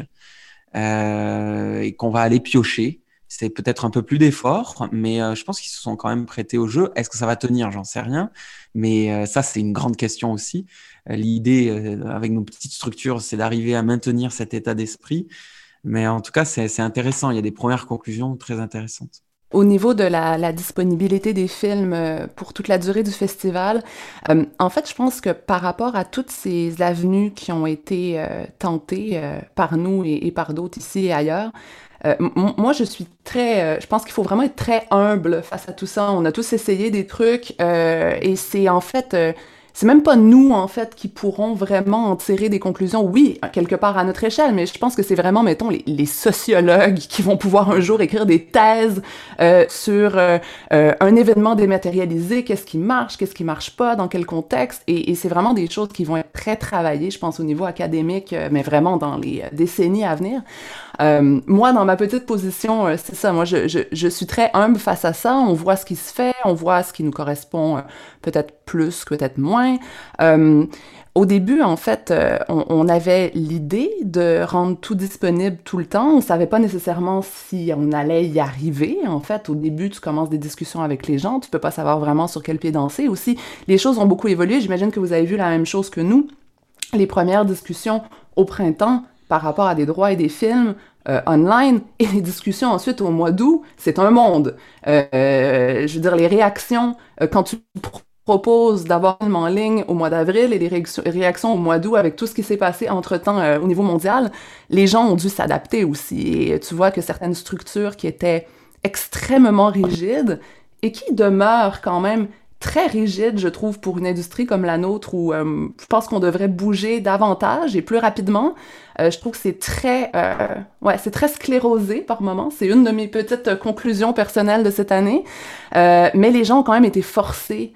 euh, et qu'on va aller piocher. C'est peut-être un peu plus d'effort, mais euh, je pense qu'ils se sont quand même prêtés au jeu. Est-ce que ça va tenir? J'en sais rien. Mais euh, ça, c'est une grande question aussi. Euh, l'idée, euh, avec nos petites structures, c'est d'arriver à maintenir cet état d'esprit. Mais en tout cas, c'est, c'est intéressant. Il y a des premières conclusions très intéressantes. Au niveau de la, la disponibilité des films euh, pour toute la durée du festival, euh, en fait, je pense que par rapport à toutes ces avenues qui ont été euh, tentées euh, par nous et, et par d'autres ici et ailleurs, euh, m- moi, je suis très... euh, je pense qu'il faut vraiment être très humble face à tout ça. On a tous essayé des trucs euh, et c'est en fait... euh, c'est même pas nous, en fait, qui pourrons vraiment en tirer des conclusions, oui, quelque part à notre échelle, mais je pense que c'est vraiment, mettons, les, les sociologues qui vont pouvoir un jour écrire des thèses euh, sur euh, euh, un événement dématérialisé, qu'est-ce qui marche, qu'est-ce qui marche pas, dans quel contexte, et, et c'est vraiment des choses qui vont être très travaillées, je pense, au niveau académique, euh, mais vraiment dans les décennies à venir. Euh, moi, dans ma petite position, euh, c'est ça, moi, je, je, je suis très humble face à ça, on voit ce qui se fait, on voit ce qui nous correspond euh, peut-être plus, peut-être moins. Euh, au début, en fait, euh, on, on avait l'idée de rendre tout disponible tout le temps. On savait pas nécessairement si on allait y arriver. En fait, au début, tu commences des discussions avec les gens, tu peux pas savoir vraiment sur quel pied danser. Aussi, les choses ont beaucoup évolué. J'imagine que vous avez vu la même chose que nous. Les premières discussions au printemps par rapport à des droits et des films euh, online, et les discussions ensuite au mois d'août, c'est un monde. Euh, euh, je veux dire, les réactions, euh, quand tu pr- proposes d'avoir un film en ligne au mois d'avril et les réactions, réactions au mois d'août avec tout ce qui s'est passé entre-temps euh, au niveau mondial, les gens ont dû s'adapter aussi. Et tu vois que certaines structures qui étaient extrêmement rigides et qui demeurent quand même très rigide, je trouve, pour une industrie comme la nôtre où euh, je pense qu'on devrait bouger davantage et plus rapidement. Euh, je trouve que c'est très, euh, ouais, c'est très sclérosé par moments. C'est une de mes petites conclusions personnelles de cette année. Euh, mais les gens ont quand même été forcés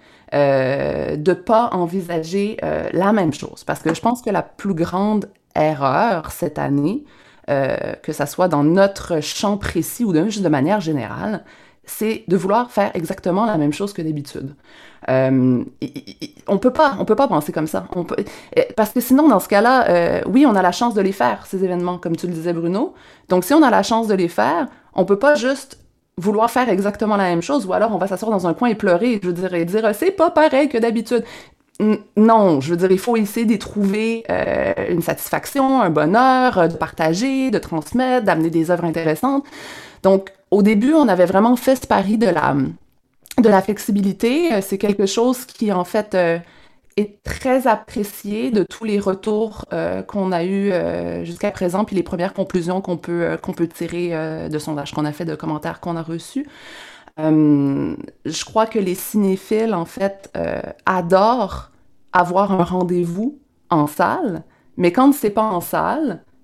euh, de pas envisager euh, la même chose. Parce que je pense que la plus grande erreur cette année, euh, que ça soit dans notre champ précis ou de, juste de manière générale, c'est de vouloir faire exactement la même chose que d'habitude. Euh, on peut pas, on peut pas penser comme ça. On peut, parce que sinon, dans ce cas-là, euh, oui, on a la chance de les faire, ces événements, comme tu le disais, Bruno. Donc, si on a la chance de les faire, on peut pas juste vouloir faire exactement la même chose, ou alors on va s'asseoir dans un coin et pleurer, je veux dire, et dire, c'est pas pareil que d'habitude. Non, je veux dire, il faut essayer d'y trouver euh, une satisfaction, un bonheur, de partager, de transmettre, d'amener des œuvres intéressantes. Donc, au début, on avait vraiment fait ce pari de la, de la flexibilité. C'est quelque chose qui, en fait, euh, est très apprécié de tous les retours euh, qu'on a eus euh, jusqu'à présent, puis les premières conclusions qu'on peut, euh, qu'on peut tirer euh, de sondages qu'on a fait, de commentaires qu'on a reçus. Euh, je crois que les cinéphiles, en fait, euh, adorent avoir un rendez-vous en salle, mais quand c'est pas en salle,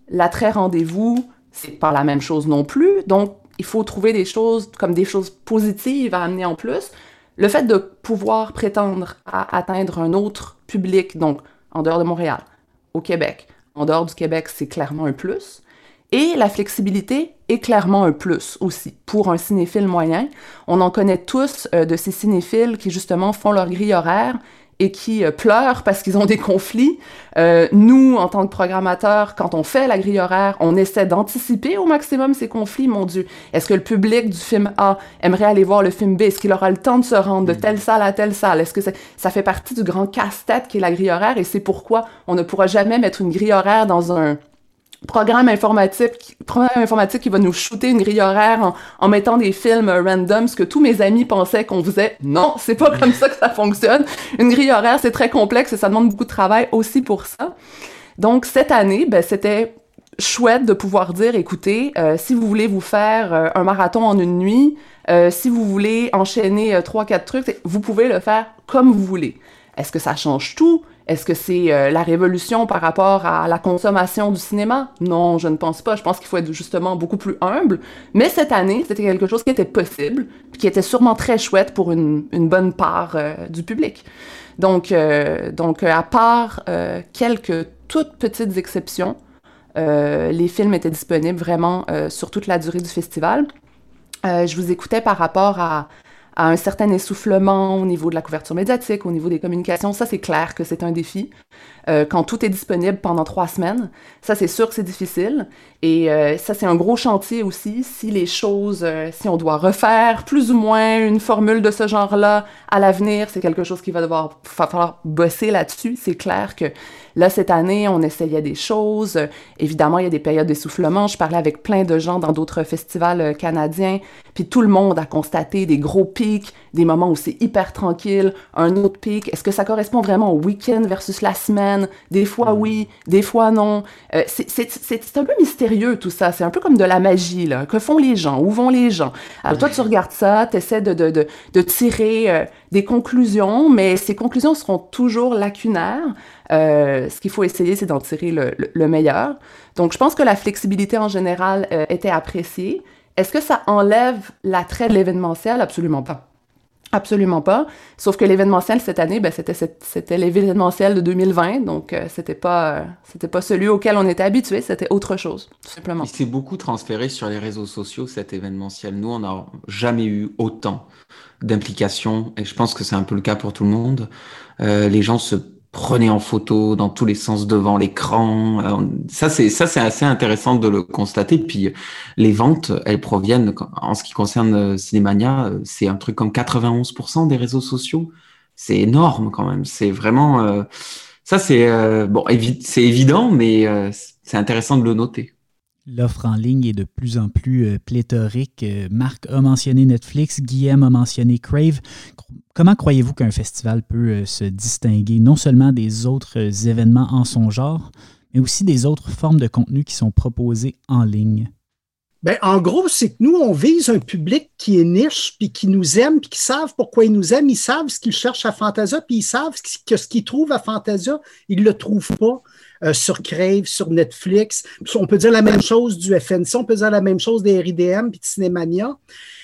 L'attrait rendez-vous, c'est pas la même chose non plus. Donc, il faut trouver des choses comme des choses positives à amener en plus. Le fait de pouvoir prétendre à atteindre un autre public, donc en dehors de Montréal, au Québec, en dehors du Québec, c'est clairement un plus. Et la flexibilité est clairement un plus aussi pour un cinéphile moyen. On en connaît tous euh, de ces cinéphiles qui justement font leur grille horaire et qui euh, pleurent parce qu'ils ont des conflits. Euh, nous, en tant que programmateurs, quand on fait la grille horaire, on essaie d'anticiper au maximum ces conflits. Mon Dieu, est-ce que le public du film A aimerait aller voir le film B? Est-ce qu'il aura le temps de se rendre de telle salle à telle salle? Est-ce que ça, ça fait partie du grand casse-tête qui est la grille horaire? Et c'est pourquoi on ne pourra jamais mettre une grille horaire dans un programme informatique, programme informatique qui va nous shooter une grille horaire en, en mettant des films random, ce que tous mes amis pensaient qu'on faisait. Non, c'est pas comme ça que ça fonctionne. Une grille horaire, c'est très complexe et ça demande beaucoup de travail aussi pour ça. Donc, cette année, ben, c'était chouette de pouvoir dire, écoutez, euh, si vous voulez vous faire euh, un marathon en une nuit, euh, si vous voulez enchaîner euh, trois, quatre trucs, vous pouvez le faire comme vous voulez. Est-ce que ça change tout? Est-ce que c'est euh, la révolution par rapport à la consommation du cinéma? Non, je ne pense pas. Je pense qu'il faut être justement beaucoup plus humble. Mais cette année, c'était quelque chose qui était possible, qui était sûrement très chouette pour une, une bonne part euh, du public. Donc, euh, donc à part euh, quelques toutes petites exceptions, euh, les films étaient disponibles vraiment euh, sur toute la durée du festival. Euh, je vous écoutais par rapport à à un certain essoufflement au niveau de la couverture médiatique, au niveau des communications. Ça, c'est clair que c'est un défi. Euh, quand tout est disponible pendant trois semaines, ça, c'est sûr que c'est difficile. Et euh, ça, c'est un gros chantier aussi. Si les choses, euh, si on doit refaire plus ou moins une formule de ce genre-là à l'avenir, c'est quelque chose qu'il va devoir va falloir bosser là-dessus. C'est clair que là, cette année, on essayait des choses. Euh, évidemment, il y a des périodes d'essoufflement. Je parlais avec plein de gens dans d'autres festivals euh, canadiens, puis tout le monde a constaté des gros pics, des moments où c'est hyper tranquille, un autre pic. Est-ce que ça correspond vraiment au week-end versus la semaine? Des fois oui, des fois non. Euh, c'est, c'est, c'est, c'est un peu mystérieux tout ça. C'est un peu comme de la magie, là. Que font les gens? Où vont les gens? Alors toi, tu regardes ça, tu essaies de, de, de, de tirer euh, des conclusions, mais ces conclusions seront toujours lacunaires. Euh, ce qu'il faut essayer, c'est d'en tirer le, le, le meilleur. Donc, je pense que la flexibilité en général euh, était appréciée. Est-ce que ça enlève l'attrait de l'événementiel? Absolument pas. Absolument pas. Sauf que l'événementiel cette année, ben, c'était, c'était l'événementiel de deux mille vingt, donc euh, c'était pas, euh, c'était pas celui auquel on était habitué, c'était autre chose, tout simplement. Il s'est beaucoup transféré sur les réseaux sociaux, cet événementiel. Nous, on n'a jamais eu autant d'implications, et je pense que c'est un peu le cas pour tout le monde. Euh, les gens se prenaient en photo dans tous les sens devant l'écran. Euh, ça, c'est ça, c'est assez intéressant de le constater. Puis les ventes, elles proviennent, en ce qui concerne Cinémania, c'est un truc comme quatre-vingt-onze pour cent des réseaux sociaux. C'est énorme quand même. C'est vraiment euh, ça, c'est euh, bon, évi- c'est évident, mais euh, c'est intéressant de le noter. L'offre en ligne est de plus en plus euh, pléthorique. Euh, Marc a mentionné Netflix, Guillaume a mentionné Crave. Comment croyez-vous qu'un festival peut euh, se distinguer non seulement des autres euh, événements en son genre, mais aussi des autres formes de contenu qui sont proposées en ligne? Bien, en gros, c'est que nous, on vise un public qui est niche, puis qui nous aime, puis qui savent pourquoi ils nous aiment. Ils savent ce qu'ils cherchent à Fantasia, puis ils savent que ce qu'ils trouvent à Fantasia, ils ne le trouvent pas euh, sur Crave, sur Netflix. Puis on peut dire la même chose du F N C, on peut dire la même chose des R I D M puis de Cinémania.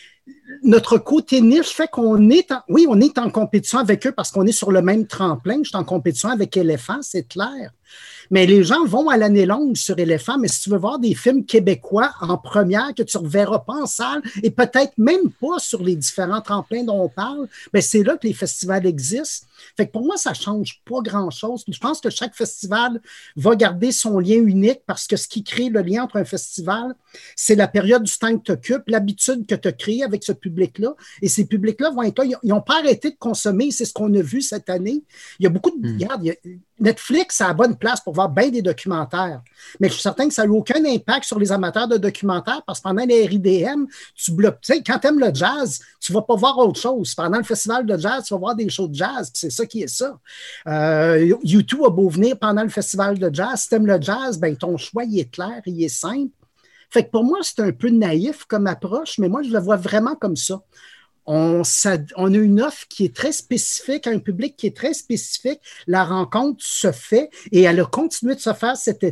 Notre côté niche fait qu'on est en, oui, on est en compétition avec eux parce qu'on est sur le même tremplin. Je suis en compétition avec Éléphant, c'est clair. Mais les gens vont à l'année longue sur Éléphant, mais si tu veux voir des films québécois en première que tu ne reverras pas en salle et peut-être même pas sur les différents tremplins dont on parle, bien, c'est là que les festivals existent. Fait que pour moi, ça ne change pas grand-chose. Je pense que chaque festival va garder son lien unique parce que ce qui crée le lien entre un festival, c'est la période du temps que tu occupes, l'habitude que tu as créée avec ce public-là. Et ces publics-là vont être là. Ils n'ont pas arrêté de consommer. C'est ce qu'on a vu cette année. Il y a beaucoup de... Mmh. Regarde, il y a... Netflix a la bonne place pour voir bien des documentaires. Mais je suis certain que ça n'a aucun impact sur les amateurs de documentaires parce que pendant les R I D M, tu bloques. Tu sais, quand tu aimes le jazz, tu ne vas pas voir autre chose. Pendant le festival de jazz, tu vas voir des shows de jazz. Puis c'est ça qui est ça. Euh, U deux a beau venir pendant le festival de jazz. Si tu aimes le jazz, ben, ton choix il est clair, il est simple. Fait que pour moi, c'est un peu naïf comme approche, mais moi, je le vois vraiment comme ça. On, ça, on a une offre qui est très spécifique, un public qui est très spécifique. La rencontre se fait et elle a continué de se faire cet été.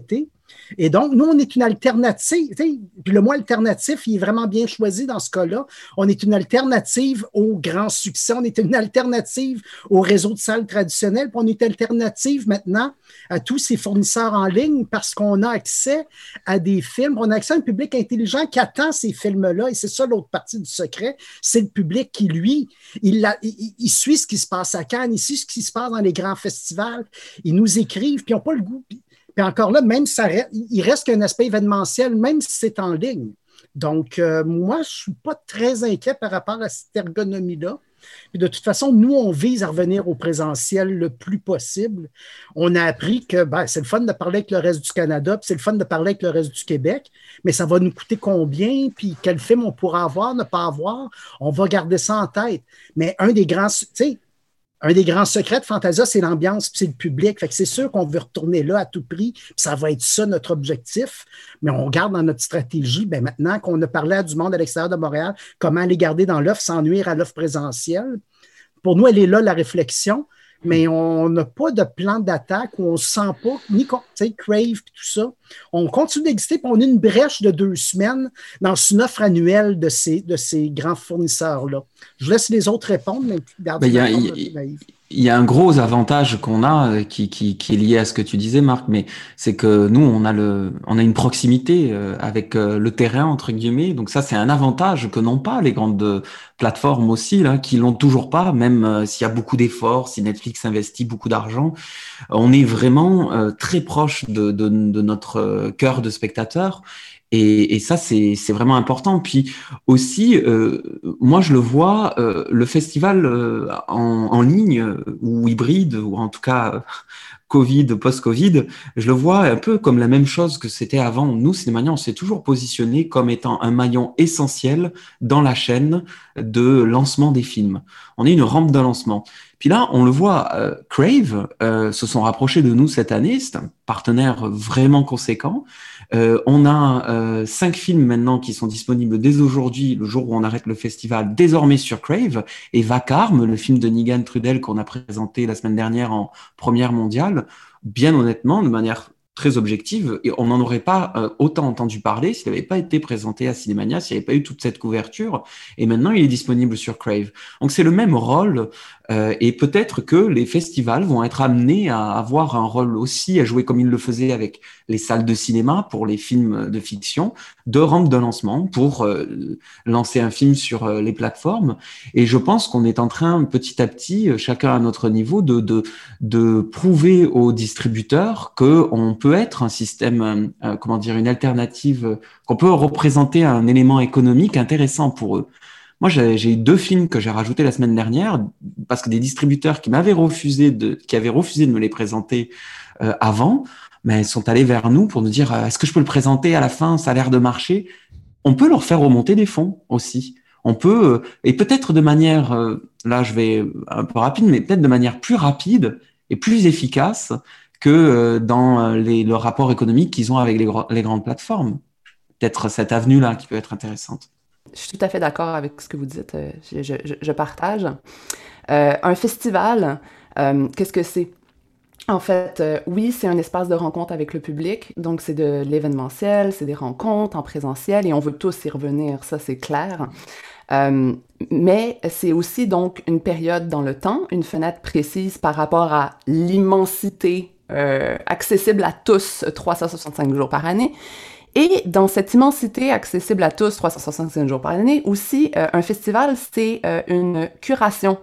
Et donc, nous, on est une alternative, puis le mot alternatif, il est vraiment bien choisi dans ce cas-là. On est une alternative au grand succès, on est une alternative au réseau de salles traditionnelles, puis on est une alternative maintenant à tous ces fournisseurs en ligne parce qu'on a accès à des films, on a accès à un public intelligent qui attend ces films-là, et c'est ça l'autre partie du secret, c'est le public qui, lui, il, la, il, il suit ce qui se passe à Cannes, il suit ce qui se passe dans les grands festivals, ils nous écrivent, puis ils n'ont pas le goût. Puis, puis encore là, même ça reste, il reste qu'un aspect événementiel, même si c'est en ligne. Donc, euh, moi, je ne suis pas très inquiet par rapport à cette ergonomie-là. Puis de toute façon, nous, on vise à revenir au présentiel le plus possible. On a appris que ben, c'est le fun de parler avec le reste du Canada, puis c'est le fun de parler avec le reste du Québec, mais ça va nous coûter combien, puis quel film on pourra avoir, ne pas avoir. On va garder ça en tête. Mais un des grands, tu sais, un des grands secrets de Fantasia, c'est l'ambiance, puis c'est le public. Fait que c'est sûr qu'on veut retourner là à tout prix, puis ça va être ça notre objectif. Mais on garde dans notre stratégie, bien, maintenant qu'on a parlé à du monde à l'extérieur de Montréal, comment les garder dans l'offre sans nuire à l'offre présentielle. Pour nous, elle est là, la réflexion, mais on n'a pas de plan d'attaque où on ne se sent pas, ni tu sais, Crave et tout ça. On continue d'exister, puis on a une brèche de deux semaines dans une offre annuelle de ces, de ces grands fournisseurs-là. Je laisse les autres répondre, mais il y a, il y a un gros avantage qu'on a qui, qui, qui est lié à ce que tu disais, Marc, mais c'est que nous, on a, le, on a une proximité avec le terrain, entre guillemets. Donc ça, c'est un avantage que n'ont pas les grandes plateformes aussi, là, qui l'ont toujours pas, même s'il y a beaucoup d'efforts, si Netflix investit beaucoup d'argent. On est vraiment euh, très proche de, de, de notre cœur de spectateurs. Et, et ça, c'est, c'est vraiment important. Puis aussi, euh, moi, je le vois, euh, le festival euh, en, en ligne euh, ou hybride, ou en tout cas euh, Covid, post-Covid, je le vois un peu comme la même chose que c'était avant. Nous, Cinémania, on s'est toujours positionné comme étant un maillon essentiel dans la chaîne de lancement des films. On est une rampe de lancement. Puis là, on le voit, euh, Crave euh, se sont rapprochés de nous cette année. C'est un partenaire vraiment conséquent. Euh, on a euh, cinq films maintenant qui sont disponibles dès aujourd'hui, le jour où on arrête le festival, désormais sur Crave. Et Vacarme, le film de Nigan Trudel qu'on a présenté la semaine dernière en première mondiale, bien honnêtement, de manière très objective, et on n'en aurait pas euh, autant entendu parler s'il n'avait pas été présenté à Cinémania, s'il n'y avait pas eu toute cette couverture. Et maintenant, il est disponible sur Crave. Donc, c'est le même rôle. Euh, et peut-être que les festivals vont être amenés à avoir un rôle aussi, à jouer comme ils le faisaient avec les salles de cinéma pour les films de fiction, de rampe de lancement pour euh, lancer un film sur euh, les plateformes. Et je pense qu'on est en train, petit à petit, chacun à notre niveau, de, de, de prouver aux distributeurs qu'on peut être un système, euh, comment dire, une alternative, euh, qu'on peut représenter un élément économique intéressant pour eux. Moi, j'ai, j'ai eu deux films que j'ai rajoutés la semaine dernière parce que des distributeurs qui m'avaient refusé de, qui avaient refusé de me les présenter euh, avant, mais sont allés vers nous pour nous dire euh, est-ce que je peux le présenter à la fin, ça a l'air de marcher. On peut leur faire remonter des fonds aussi. On peut, euh, et peut-être de manière, euh, là je vais un peu rapide, mais peut-être de manière plus rapide et plus efficace que euh, dans les, le rapport économique qu'ils ont avec les, les grandes plateformes. Peut-être cette avenue-là qui peut être intéressante. Je suis tout à fait d'accord avec ce que vous dites. Je, je, je partage. Euh, un festival, euh, qu'est-ce que c'est? En fait, euh, oui, c'est un espace de rencontre avec le public. Donc, c'est de l'événementiel, c'est des rencontres en présentiel et on veut tous y revenir, ça, c'est clair. Euh, mais c'est aussi donc une période dans le temps, une fenêtre précise par rapport à l'immensité euh, accessible à tous trois cent soixante-cinq jours par année. Et dans cette immensité accessible à tous, trois cent soixante-cinq jours par année, aussi, euh, un festival, c'est euh, une curation.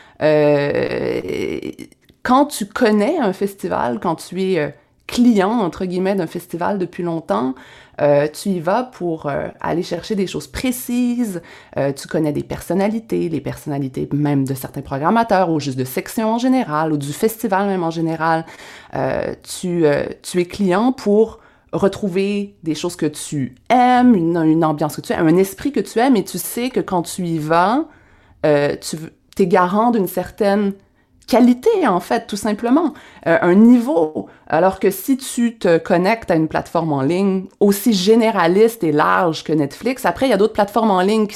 Euh, quand tu connais un festival, quand tu es euh, client, entre guillemets, d'un festival depuis longtemps, euh, tu y vas pour euh, aller chercher des choses précises, euh, tu connais des personnalités, les personnalités même de certains programmateurs, ou juste de sections en général, ou du festival même en général. Euh, tu, euh, tu es client pour retrouver des choses que tu aimes, une, une ambiance que tu aimes, un esprit que tu aimes, et tu sais que quand tu y vas, euh, tu es garant d'une certaine qualité, en fait, tout simplement, euh, un niveau. Alors que si tu te connectes à une plateforme en ligne aussi généraliste et large que Netflix, après, il y a d'autres plateformes en ligne qui sont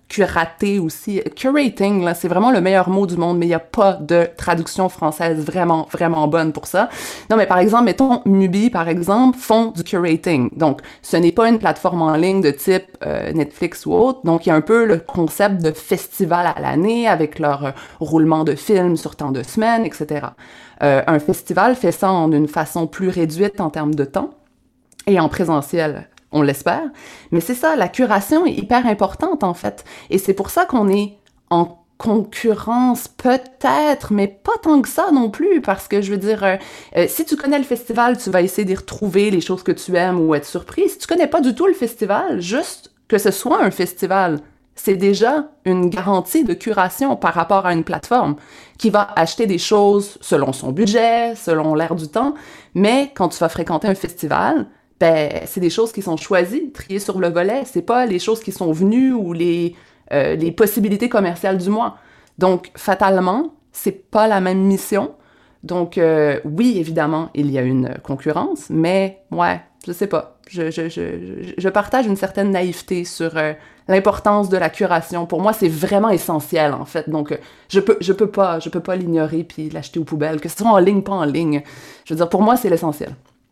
curater aussi. Curating, là, c'est vraiment le meilleur mot du monde, mais il n'y a pas de traduction française vraiment, vraiment bonne pour ça. Non, mais par exemple, mettons, Mubi, par exemple, font du curating. Donc, ce n'est pas une plateforme en ligne de type euh, Netflix ou autre. Donc, il y a un peu le concept de festival à l'année avec leur euh, roulement de films sur tant de semaines, et cetera. Euh, un festival fait ça en une façon plus réduite en termes de temps et en présentiel, on l'espère. Mais c'est ça, la curation est hyper importante, en fait. Et c'est pour ça qu'on est en concurrence, peut-être, mais pas tant que ça non plus, parce que, je veux dire, euh, euh, si tu connais le festival, tu vas essayer d'y retrouver les choses que tu aimes ou être surpris. Si tu connais pas du tout le festival, juste que ce soit un festival, c'est déjà une garantie de curation par rapport à une plateforme qui va acheter des choses selon son budget, selon l'air du temps, mais quand tu vas fréquenter un festival, ben, c'est des choses qui sont choisies, triées sur le volet. C'est pas les choses qui sont venues ou les, euh, les possibilités commerciales du mois. Donc, fatalement, c'est pas la même mission. Donc, euh, oui, évidemment, il y a une concurrence, mais ouais, je sais pas. Je, je, je, je partage une certaine naïveté sur euh, l'importance de la curation. Pour moi, c'est vraiment essentiel, en fait. Donc, euh, je peux, je peux pas, je peux pas l'ignorer puis l'acheter aux poubelles, que ce soit en ligne, pas en ligne. Je veux dire, pour moi, c'est l'essentiel.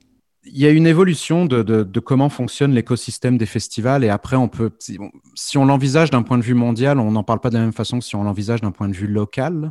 Il y a une évolution de, de, de comment fonctionne l'écosystème des festivals et après, on peut, si on, si on l'envisage d'un point de vue mondial, on n'en parle pas de la même façon que si on l'envisage d'un point de vue local.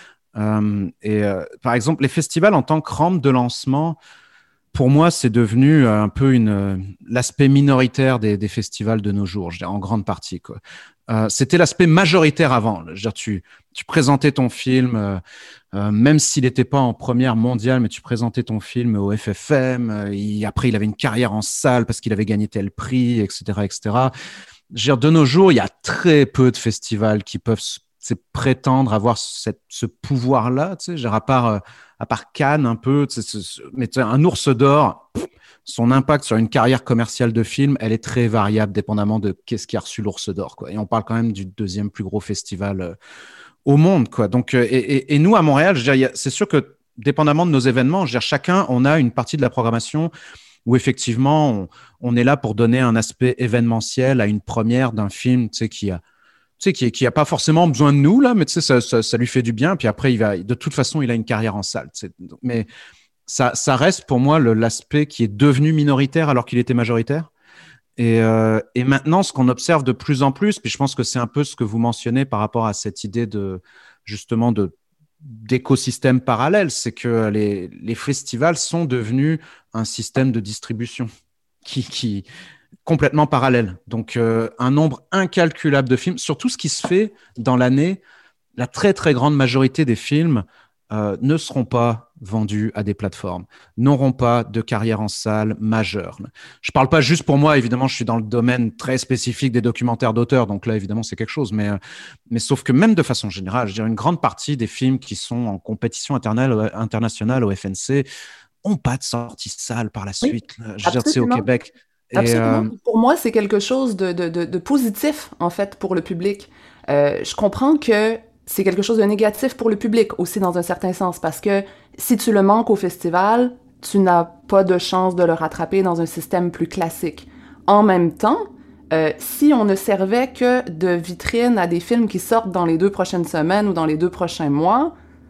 Euh, et euh, par exemple, les festivals en tant que rampe de lancement, pour moi, c'est devenu un peu une, l'aspect minoritaire des, des festivals de nos jours, je dirais, en grande partie, quoi. Euh, c'était l'aspect majoritaire avant. Je veux dire, tu, tu présentais ton film, euh, euh, même s'il n'était pas en première mondiale, mais tu présentais ton film au F F M. Euh, il, après, il avait une carrière en salle parce qu'il avait gagné tel prix, et cetera, et cetera. Je veux dire, de nos jours, il y a très peu de festivals qui peuvent se prétendre avoir cette, ce pouvoir-là. Tu sais, genre à part, euh, à part Cannes un peu, tu sais, mais tu sais, un Ours d'Or. Pff, son impact sur une carrière commerciale de film, elle est très variable, dépendamment de qu'est-ce qui a reçu l'Ours d'Or, quoi. Et on parle quand même du deuxième plus gros festival euh, au monde, quoi. Donc, euh, et, et, et nous, à Montréal, je veux dire, c'est sûr que, dépendamment de nos événements, je veux dire, chacun, on a une partie de la programmation où, effectivement, on, on est là pour donner un aspect événementiel à une première d'un film, tu sais, qui a, tu sais, qui, qui a pas forcément besoin de nous, là, mais tu sais, ça, ça, ça lui fait du bien. Puis après, il va, de toute façon, il a une carrière en salle, tu sais. Mais Ça, ça reste pour moi le, l'aspect qui est devenu minoritaire alors qu'il était majoritaire. Et, euh, et maintenant, ce qu'on observe de plus en plus, puis je pense que c'est un peu ce que vous mentionnez par rapport à cette idée de justement de d'écosystème parallèle, c'est que les, les festivals sont devenus un système de distribution qui, qui complètement parallèle. Donc, euh, un nombre incalculable de films, surtout ce qui se fait dans l'année, la très très grande majorité des films Euh, ne seront pas vendus à des plateformes, n'auront pas de carrière en salle majeure. Je ne parle pas juste pour moi, évidemment, je suis dans le domaine très spécifique des documentaires d'auteur, donc là, évidemment, c'est quelque chose, mais, euh, mais sauf que même de façon générale, je dirais une grande partie des films qui sont en compétition internationale au F N C n'ont pas de sortie salle par la suite. Oui, je veux dire, c'est au Québec. Et absolument. Euh... Pour moi, c'est quelque chose de, de, de, de positif, en fait, pour le public. Euh, je comprends que c'est quelque chose de négatif pour le public aussi dans un certain sens, parce que si tu le manques au festival, tu n'as pas de chance de le rattraper dans un système plus classique. En même temps, euh, si on ne servait que de vitrine à des films qui sortent dans les deux prochaines semaines ou dans les deux prochains mois,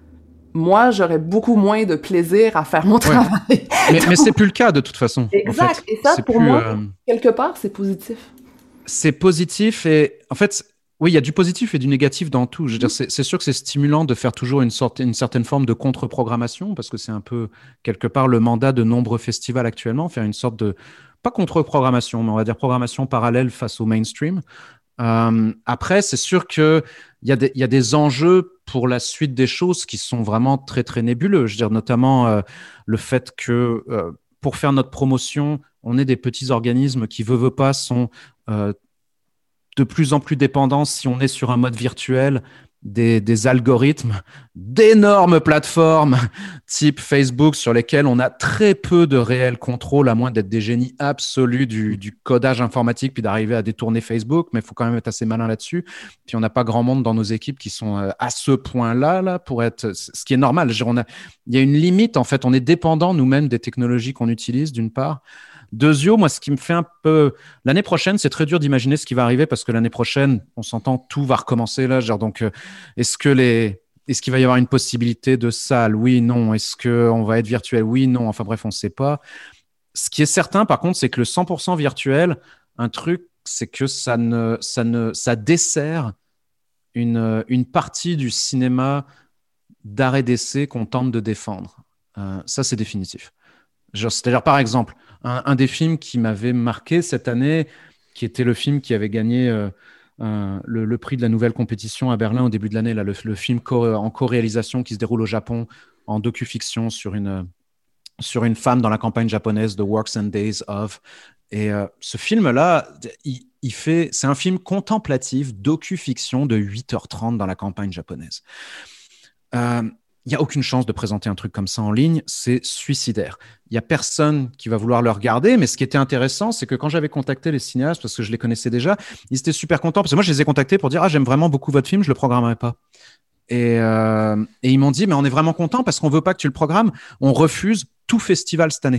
moi, j'aurais beaucoup moins de plaisir à faire mon travail. Ouais. mais, Donc... mais c'est plus le cas de toute façon. Exact. En fait. Et ça, c'est pour plus, moi, euh... quelque part, c'est positif. C'est positif et en fait... Oui, il y a du positif et du négatif dans tout. Je veux dire, c'est, c'est sûr que c'est stimulant de faire toujours une, sorte, une certaine forme de contre-programmation parce que c'est un peu, quelque part, le mandat de nombreux festivals actuellement, faire une sorte de, pas contre-programmation, mais on va dire programmation parallèle face au mainstream. Euh, après, c'est sûr qu'il y a des, il y a des enjeux pour la suite des choses qui sont vraiment très, très nébuleux. Je veux dire, notamment euh, le fait que euh, pour faire notre promotion, on est des petits organismes qui, veut, veut pas, sont... Euh, de plus en plus dépendant, si on est sur un mode virtuel, des, des algorithmes, d'énormes plateformes type Facebook sur lesquelles on a très peu de réel contrôle, à moins d'être des génies absolus du, du codage informatique puis d'arriver à détourner Facebook, mais il faut quand même être assez malin là-dessus. Puis on n'a pas grand monde dans nos équipes qui sont à ce point-là là, pour être, ce qui est normal. On a, il y a une limite, en fait, on est dépendant nous-mêmes des technologies qu'on utilise, d'une part. Deux Yeux, moi, ce qui me fait un peu... L'année prochaine, c'est très dur d'imaginer ce qui va arriver parce que l'année prochaine, on s'entend, tout va recommencer là. Genre, donc, euh, est-ce que les... Est-ce qu'il va y avoir une possibilité de salle? Oui, non. Est-ce qu'on va être virtuel? Oui, non. Enfin bref, on ne sait pas. Ce qui est certain, par contre, c'est que le cent pour cent virtuel, un truc, c'est que ça, ne, ça, ne, ça dessert une, une partie du cinéma d'arrêt d'essai qu'on tente de défendre. Euh, ça, c'est définitif. Genre, c'est-à-dire, par exemple, un, un des films qui m'avait marqué cette année, qui était le film qui avait gagné euh, un, le, le prix de la nouvelle compétition à Berlin au début de l'année, là, le, le film co- en co-réalisation qui se déroule au Japon, en docu-fiction sur une, sur une femme dans la campagne japonaise, The Works and Days of. Et euh, ce film-là, il, il fait, c'est un film contemplatif, docu-fiction de huit heures trente dans la campagne japonaise. Euh, Il n'y a aucune chance de présenter un truc comme ça en ligne, c'est suicidaire. Il n'y a personne qui va vouloir le regarder, mais ce qui était intéressant, c'est que quand j'avais contacté les cinéastes, parce que je les connaissais déjà, ils étaient super contents, parce que moi, je les ai contactés pour dire « Ah, j'aime vraiment beaucoup votre film, je ne le programmerai pas ». Et, euh, et ils m'ont dit « Mais on est vraiment contents parce qu'on ne veut pas que tu le programmes, on refuse tout festival cette année. »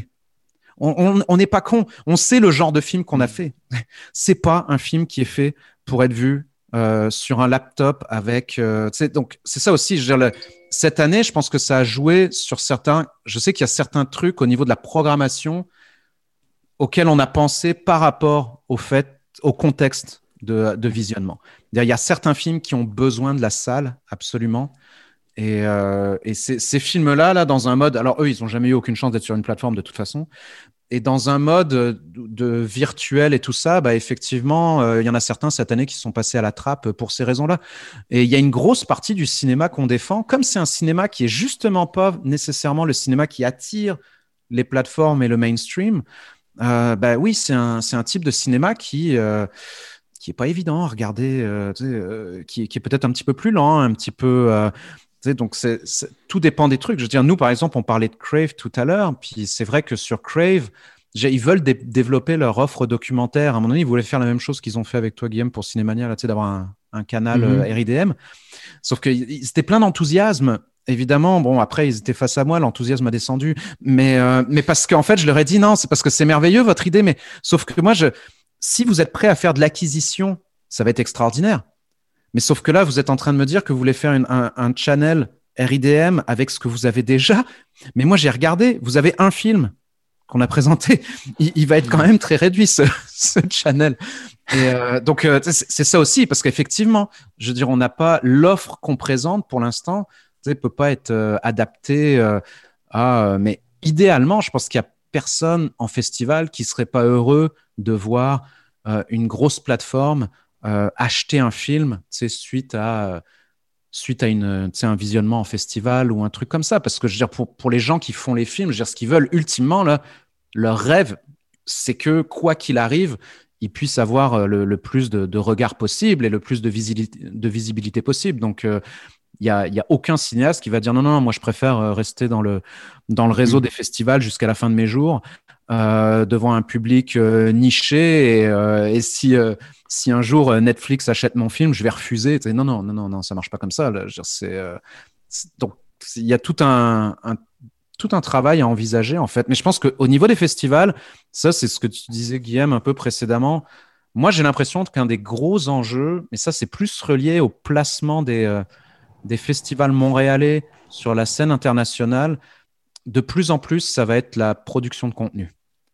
On n'est pas con, on sait le genre de film qu'on a fait. C'est pas un film qui est fait pour être vu euh, sur un laptop avec. Euh, donc c'est ça aussi. Je veux dire, le, cette année, je pense que ça a joué sur certains. Je sais qu'il y a certains trucs au niveau de la programmation auxquels on a pensé par rapport au fait, au contexte de, de visionnement. Il y a certains films qui ont besoin de la salle absolument. Et, euh, et ces, ces films-là, là, dans un mode... Alors, eux, ils n'ont jamais eu aucune chance d'être sur une plateforme de toute façon. Et dans un mode de, de virtuel et tout ça, bah, effectivement, euh, il y en a certains cette année qui sont passés à la trappe pour ces raisons-là. Et il y a une grosse partie du cinéma qu'on défend. Comme c'est un cinéma qui est justement pas nécessairement le cinéma qui attire les plateformes et le mainstream, euh, bah oui, c'est un, c'est un type de cinéma qui... Euh, qui est pas évident à regarder, euh, tu sais, euh, qui, qui est peut-être un petit peu plus lent, un petit peu... Euh, donc, c'est, c'est, tout dépend des trucs. Je veux dire, nous, par exemple, on parlait de Crave tout à l'heure. Puis c'est vrai que sur Crave, ils veulent dé- développer leur offre documentaire. À un moment donné, ils voulaient faire la même chose qu'ils ont fait avec toi, Guillaume, pour Cinémania, là, tu sais, d'avoir un, un canal mm-hmm. euh, R I D M. Sauf qu'ils étaient plein d'enthousiasme. Évidemment, bon, après, ils étaient face à moi, l'enthousiasme a descendu. Mais, euh, mais parce qu'en fait, je leur ai dit non, c'est parce que c'est merveilleux, votre idée. Mais sauf que moi, je, si vous êtes prêt à faire de l'acquisition, ça va être extraordinaire. Mais sauf que là, vous êtes en train de me dire que vous voulez faire une, un, un channel R I D M avec ce que vous avez déjà. Mais moi, j'ai regardé. Vous avez un film qu'on a présenté. Il, il va être quand même très réduit, ce, ce channel. Et euh, donc, euh, c'est, c'est ça aussi, parce qu'effectivement, je veux dire, on n'a pas l'offre qu'on présente pour l'instant. Tu sais, peut pas être euh, adaptée euh, à. Euh, mais idéalement, je pense qu'il y a personne en festival qui serait pas heureux de voir euh, une grosse plateforme Euh, acheter un film, tu sais, suite à euh, suite à une, tu sais, un visionnement en festival ou un truc comme ça, parce que je veux dire pour pour les gens qui font les films, je veux dire ce qu'ils veulent ultimement là, leur rêve, c'est que quoi qu'il arrive, ils puissent avoir le, le plus de, de regards possible et le plus de visibilité de visibilité possible. Donc il euh, y a il y a aucun cinéaste qui va dire non non, moi je préfère rester dans le dans le réseau mmh. des festivals jusqu'à la fin de mes jours. Euh, devant un public euh, niché et, euh, et si euh, si un jour euh, Netflix achète mon film, je vais refuser. Non non non non non, ça marche pas comme ça. Là. Je veux dire, c'est, euh, c'est donc il y a tout un, un tout un travail à envisager en fait. Mais je pense qu'au niveau des festivals, ça c'est ce que tu disais Guillaume un peu précédemment. Moi j'ai l'impression qu'un des gros enjeux, mais ça c'est plus relié au placement des euh, des festivals montréalais sur la scène internationale. De plus en plus, ça va être la production de contenu.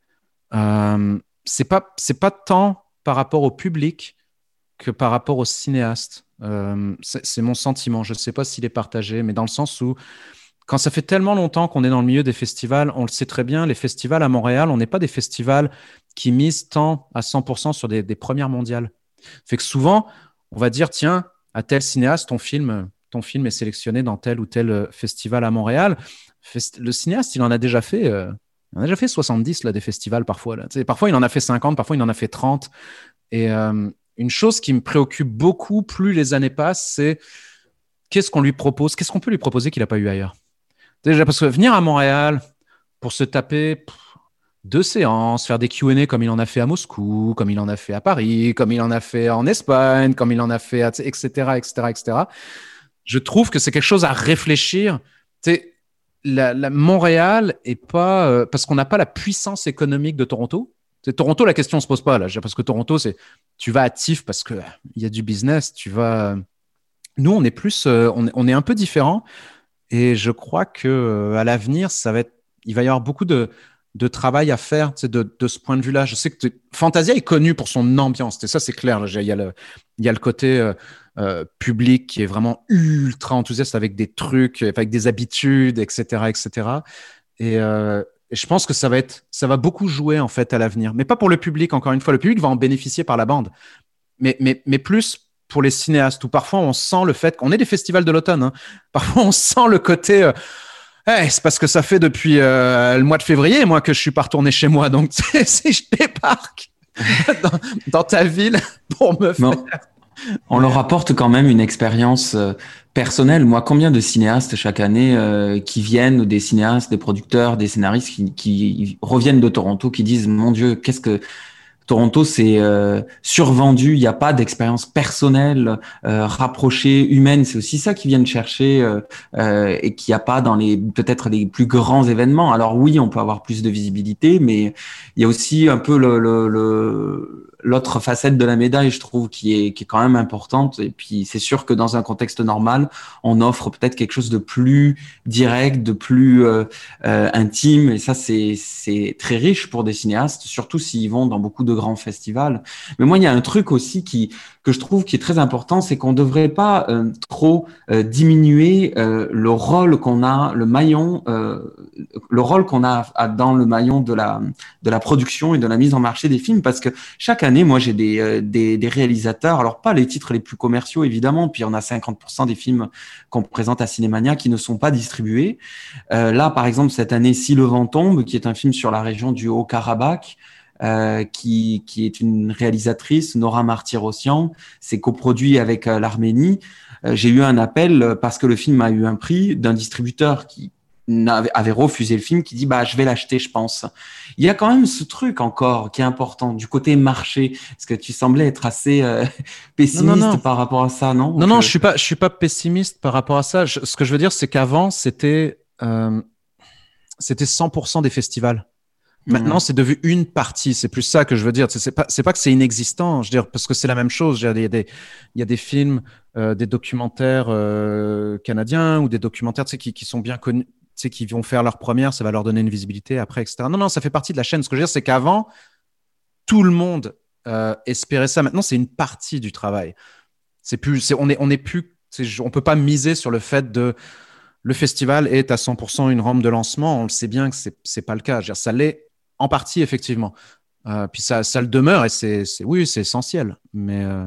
Euh, c'est pas, c'est pas tant par rapport au public que par rapport aux cinéastes. Euh, c'est, c'est mon sentiment. Je ne sais pas s'il est partagé, mais dans le sens où, quand ça fait tellement longtemps qu'on est dans le milieu des festivals, on le sait très bien, les festivals à Montréal, on n'est pas des festivals qui misent tant à cent pour cent sur des, des premières mondiales. Fait que souvent, on va dire, tiens, à tel cinéaste, ton film, ton film est sélectionné dans tel ou tel festival à Montréal. Le cinéaste, il en a déjà fait... Euh, On a déjà fait soixante-dix là, des festivals parfois. Là. Parfois, il en a fait cinquante, parfois, il en a fait trente. Et euh, une chose qui me préoccupe beaucoup, plus les années passent, c'est qu'est-ce qu'on lui propose, qu'est-ce qu'on peut lui proposer qu'il n'a pas eu ailleurs. Déjà, parce que venir à Montréal pour se taper pff, deux séances, faire des Q and A comme il en a fait à Moscou, comme il en a fait à Paris, comme il en a fait en Espagne, comme il en a fait, à, et cetera, et cetera, et cetera. Je trouve que c'est quelque chose à réfléchir. T'sais, la, la Montréal est pas euh, parce qu'on n'a pas la puissance économique de Toronto. C'est Toronto, la question se pose pas là, parce que Toronto, c'est tu vas à T I F parce que il y a du business. Tu vas. Nous, on est plus, euh, on, on est un peu différent, et je crois que euh, à l'avenir, ça va être, il va y avoir beaucoup de de travail à faire, tu sais, de, de ce point de vue-là. Je sais que Fantasia est connu pour son ambiance, et ça, c'est clair. Il y a le, il y a le côté euh, euh, public qui est vraiment ultra enthousiaste avec des trucs, avec des habitudes, et cetera, et cetera. Et, euh, et je pense que ça va être, ça va beaucoup jouer en fait à l'avenir, mais pas pour le public. Encore une fois, le public va en bénéficier par la bande, mais mais mais plus pour les cinéastes, où parfois on sent le fait qu'on est des festivals de l'automne. Hein. Parfois, on sent le côté. Euh, Hey, c'est parce que ça fait depuis euh, le mois de février, moi, que je suis pas retourné chez moi. Donc, si je débarque dans, dans ta ville pour me faire... Non. On leur apporte quand même une expérience euh, personnelle. Moi, combien de cinéastes chaque année euh, qui viennent, des cinéastes, des producteurs, des scénaristes qui, qui reviennent de Toronto, qui disent « Mon Dieu, qu'est-ce que... » Toronto, c'est euh, survendu, il n'y a pas d'expérience personnelle, euh, rapprochée, humaine. C'est aussi ça qu'ils viennent chercher euh, euh, et qu'il n'y a pas dans les peut-être les plus grands événements. Alors oui, on peut avoir plus de visibilité, mais il y a aussi un peu le, le, le l'autre facette de la médaille, je trouve, qui est qui est quand même importante. Et puis c'est sûr que dans un contexte normal, on offre peut-être quelque chose de plus direct, de plus euh, euh, intime. Et ça, c'est c'est très riche pour des cinéastes, surtout s'ils vont dans beaucoup de grands festivals. Mais moi, il y a un truc aussi qui que je trouve qui est très important, c'est qu'on ne devrait pas euh, trop euh, diminuer euh, le rôle qu'on a, le maillon, euh, le rôle qu'on a dans le maillon de la de la production et de la mise en marché des films, parce que chaque année, moi, j'ai des euh, des, des réalisateurs, alors pas les titres les plus commerciaux évidemment, puis on a cinquante pour cent des films qu'on présente à Cinémania qui ne sont pas distribués. Euh, là, par exemple, cette année, Si le vent tombe, qui est un film sur la région du Haut-Karabakh. Euh, qui, qui est une réalisatrice, Nora Martyrossian. C'est coproduit avec euh, l'Arménie. Euh, j'ai eu un appel euh, parce que le film a eu un prix d'un distributeur qui avait, avait refusé le film, qui dit bah je vais l'acheter, je pense. Il y a quand même ce truc encore qui est important du côté marché, parce que tu semblais être assez euh, pessimiste non, non, non. par rapport à ça, non? Non, Donc, non, je, je suis pas, je suis pas pessimiste par rapport à ça. Je, ce que je veux dire, c'est qu'avant c'était euh, c'était cent pour cent des festivals. Maintenant, mmh. c'est devenu une partie. C'est plus ça que je veux dire. C'est pas, c'est pas que c'est inexistant. Je veux dire, parce que c'est la même chose. Je veux dire, il y a des, il y a des films, euh, des documentaires euh, canadiens ou des documentaires, tu sais, qui, qui sont bien connus, tu sais, qui vont faire leur première, ça va leur donner une visibilité après, et cetera. Non, non, ça fait partie de la chaîne. Ce que je veux dire, c'est qu'avant, tout le monde euh, espérait ça. Maintenant, c'est une partie du travail. C'est plus, c'est, on est, on est plus, c'est, on peut pas miser sur le fait de le festival est à cent pour cent une rampe de lancement. On le sait bien que c'est, c'est pas le cas. Je veux dire, ça l'est. En partie, effectivement. Euh, puis ça, ça le demeure et c'est, c'est, oui, c'est essentiel. Mais euh,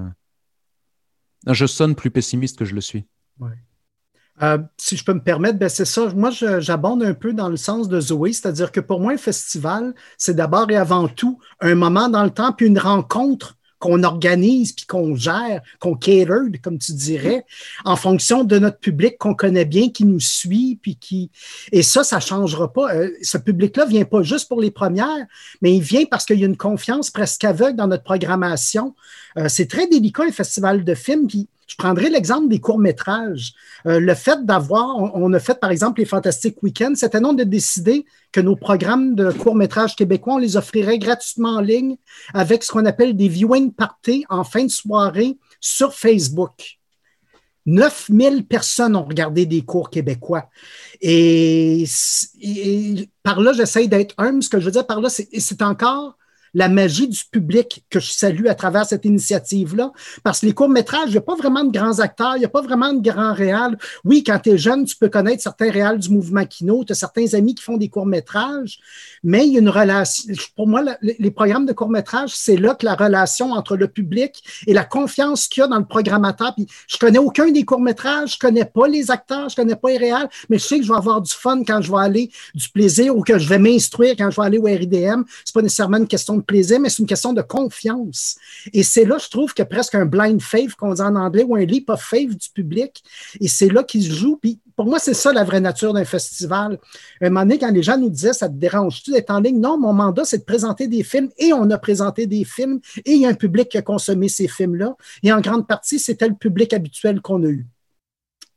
je sonne plus pessimiste que je le suis. Ouais. Euh, si je peux me permettre, ben c'est ça. Moi, je, j'abonde un peu dans le sens de Zoé, c'est-à-dire que pour moi, un festival, c'est d'abord et avant tout un moment dans le temps, puis une rencontre qu'on organise, puis qu'on gère, qu'on cater, comme tu dirais, en fonction de notre public qu'on connaît bien, qui nous suit, puis qui... Et ça, ça ne changera pas. Ce public-là ne vient pas juste pour les premières, mais il vient parce qu'il y a une confiance presque aveugle dans notre programmation. C'est très délicat, un festival de films, puis je prendrai l'exemple des courts-métrages. Euh, le fait d'avoir, on, on a fait par exemple les Fantastiques Week-ends, cette année on a décidé que nos programmes de courts-métrages québécois, on les offrirait gratuitement en ligne avec ce qu'on appelle des viewing parties en fin de soirée sur Facebook. neuf mille personnes ont regardé des cours québécois. Et, et par là, j'essaie d'être humble. Ce que je veux dire par là, c'est, c'est encore la magie du public que je salue à travers cette initiative-là. Parce que les courts-métrages, il n'y a pas vraiment de grands acteurs, il n'y a pas vraiment de grands réals. Oui, quand tu es jeune, tu peux connaître certains réals du mouvement Kino, tu as certains amis qui font des courts-métrages, mais il y a une relation. Pour moi, la, les programmes de courts-métrages, c'est là que la relation entre le public et la confiance qu'il y a dans le programmateur. Puis je connais aucun des courts-métrages, je connais pas les acteurs, je connais pas les réals, mais je sais que je vais avoir du fun quand je vais aller, du plaisir, ou que je vais m'instruire quand je vais aller au R I D M. C'est pas nécessairement une question de plaisir, mais c'est une question de confiance. Et c'est là, je trouve, qu'il y a presque un blind faith, qu'on dit en anglais, ou un leap of faith du public. Et c'est là qu'il se joue. Puis pour moi, c'est ça la vraie nature d'un festival. Un moment donné, quand les gens nous disaient « ça te dérange-tu d'être en ligne ?» Non, mon mandat, c'est de présenter des films, et on a présenté des films, et il y a un public qui a consommé ces films-là. Et en grande partie, c'était le public habituel qu'on a eu.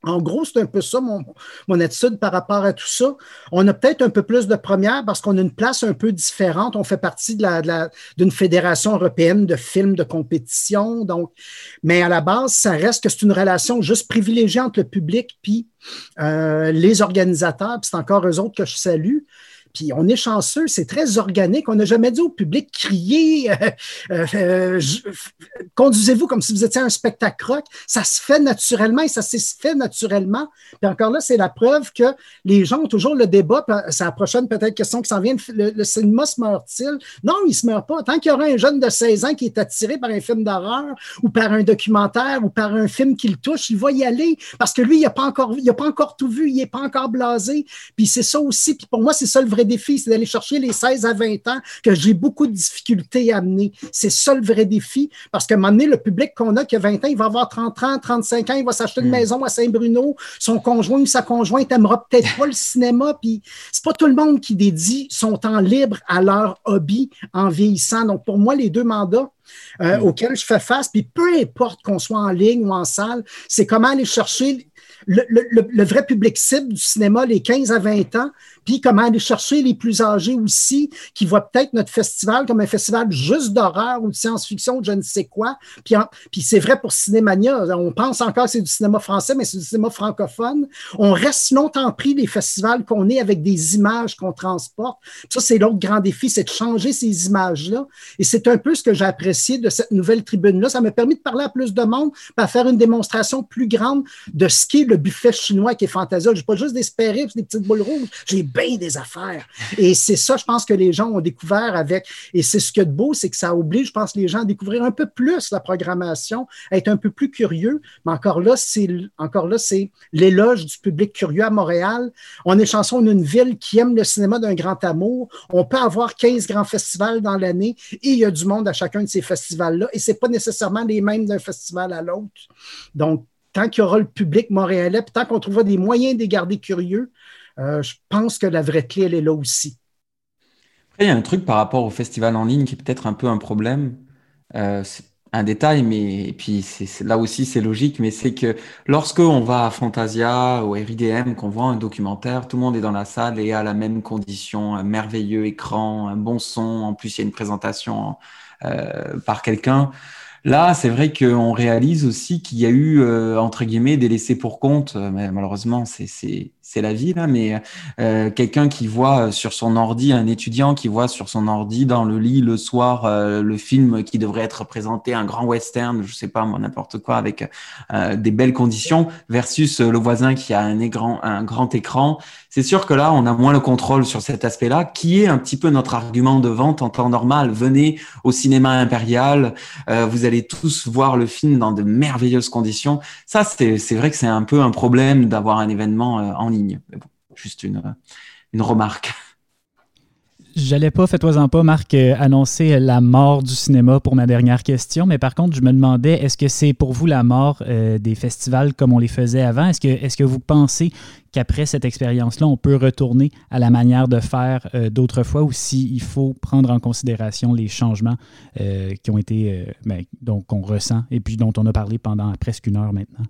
En gros, c'est un peu ça, mon, mon attitude par rapport à tout ça. On a peut-être un peu plus de premières parce qu'on a une place un peu différente. On fait partie de la, de la, d'une fédération européenne de films de compétition. Donc, mais à la base, ça reste que c'est une relation juste privilégiée entre le public puis euh, les organisateurs. Puis c'est encore eux autres que je salue. Puis on est chanceux, c'est très organique. On n'a jamais dit au public crier, euh, euh, euh, conduisez-vous comme si vous étiez un spectacle rock. Ça se fait naturellement et ça s'est fait naturellement. Puis encore là, c'est la preuve que les gens ont toujours le débat. C'est la prochaine peut-être question qui s'en vient. Le, le cinéma se meurt-il? Non, il ne se meurt pas. Tant qu'il y aura un jeune de seize ans qui est attiré par un film d'horreur ou par un documentaire ou par un film qui le touche, il va y aller parce que lui, il n'a pas encore, il a pas encore tout vu, il n'est pas encore blasé. Puis c'est ça aussi. Puis pour moi, c'est ça le vrai défi, c'est d'aller chercher les seize à vingt ans que j'ai beaucoup de difficultés à amener. C'est ça le vrai défi, parce qu'à un moment donné, le public qu'on a qui a vingt ans, il va avoir trente ans, trente-cinq ans, il va s'acheter une mmh. maison à Saint-Bruno, son conjoint ou sa conjointe n'aimera peut-être pas le cinéma, puis c'est pas tout le monde qui dédie son temps libre à leur hobby en vieillissant. Donc pour moi, les deux mandats euh, mmh. auxquels je fais face, puis peu importe qu'on soit en ligne ou en salle, c'est comment aller chercher Le, le, le vrai public cible du cinéma, les quinze à vingt ans, puis comment aller chercher les plus âgés aussi, qui voient peut-être notre festival comme un festival juste d'horreur ou de science-fiction ou de je ne sais quoi. Puis, en, puis c'est vrai pour Cinémania, on pense encore que c'est du cinéma français, mais c'est du cinéma francophone. On reste longtemps pris des festivals qu'on est avec des images qu'on transporte. Puis ça, c'est l'autre grand défi, c'est de changer ces images-là. Et c'est un peu ce que j'ai apprécié de cette nouvelle tribune-là. Ça m'a permis de parler à plus de monde, puis à faire une démonstration plus grande de ce qu'est le buffet chinois qui est Fantasia. Je n'ai pas juste des spérés, des petites boules rouges, j'ai bien des affaires. Et c'est ça, je pense que les gens ont découvert avec, et c'est ce qu'il y a de beau, c'est que ça oblige, je pense, les gens à découvrir un peu plus la programmation, à être un peu plus curieux. Mais encore là, c'est, encore là, c'est l'éloge du public curieux à Montréal. On est chanceux d'une ville qui aime le cinéma d'un grand amour. On peut avoir quinze grands festivals dans l'année et il y a du monde à chacun de ces festivals-là. Et ce n'est pas nécessairement les mêmes d'un festival à l'autre. Donc, tant qu'il y aura le public montréalais, puis tant qu'on trouvera des moyens de les garder curieux, euh, je pense que la vraie clé, elle est là aussi. Après, il y a un truc par rapport au festival en ligne qui est peut-être un peu un problème. Euh, c'est un détail, mais et puis c'est, c'est, là aussi c'est logique, mais c'est que lorsque on va à Fantasia ou R I D M, qu'on voit un documentaire, tout le monde est dans la salle et a la même condition, un merveilleux écran, un bon son, en plus il y a une présentation euh, par quelqu'un. Là, c'est vrai qu'on réalise aussi qu'il y a eu, euh, entre guillemets, des laissés pour compte. Mais malheureusement, c'est, c'est, c'est la vie, là. Mais euh, quelqu'un qui voit sur son ordi, un étudiant qui voit sur son ordi dans le lit le soir euh, le film qui devrait être présenté, un grand western, je sais pas moi, n'importe quoi, avec euh, des belles conditions, versus le voisin qui a un, écran, un grand écran. C'est sûr que là, on a moins le contrôle sur cet aspect-là, qui est un petit peu notre argument de vente en temps normal. Venez au cinéma impérial, euh, vous allez tous voir le film dans de merveilleuses conditions. Ça, c'est, c'est vrai que c'est un peu un problème d'avoir un événement euh, en ligne. Mais bon, juste une, une remarque. J'allais pas, fais-toi-en pas, Marc, euh, annoncer la mort du cinéma pour ma dernière question, mais par contre, je me demandais, est-ce que c'est pour vous la mort euh, des festivals comme on les faisait avant? Est-ce que, est-ce que vous pensez qu'après cette expérience-là, on peut retourner à la manière de faire euh, d'autrefois, ou s'il faut prendre en considération les changements euh, qui ont été, euh, ben, donc, qu'on ressent et puis dont on a parlé pendant presque une heure maintenant?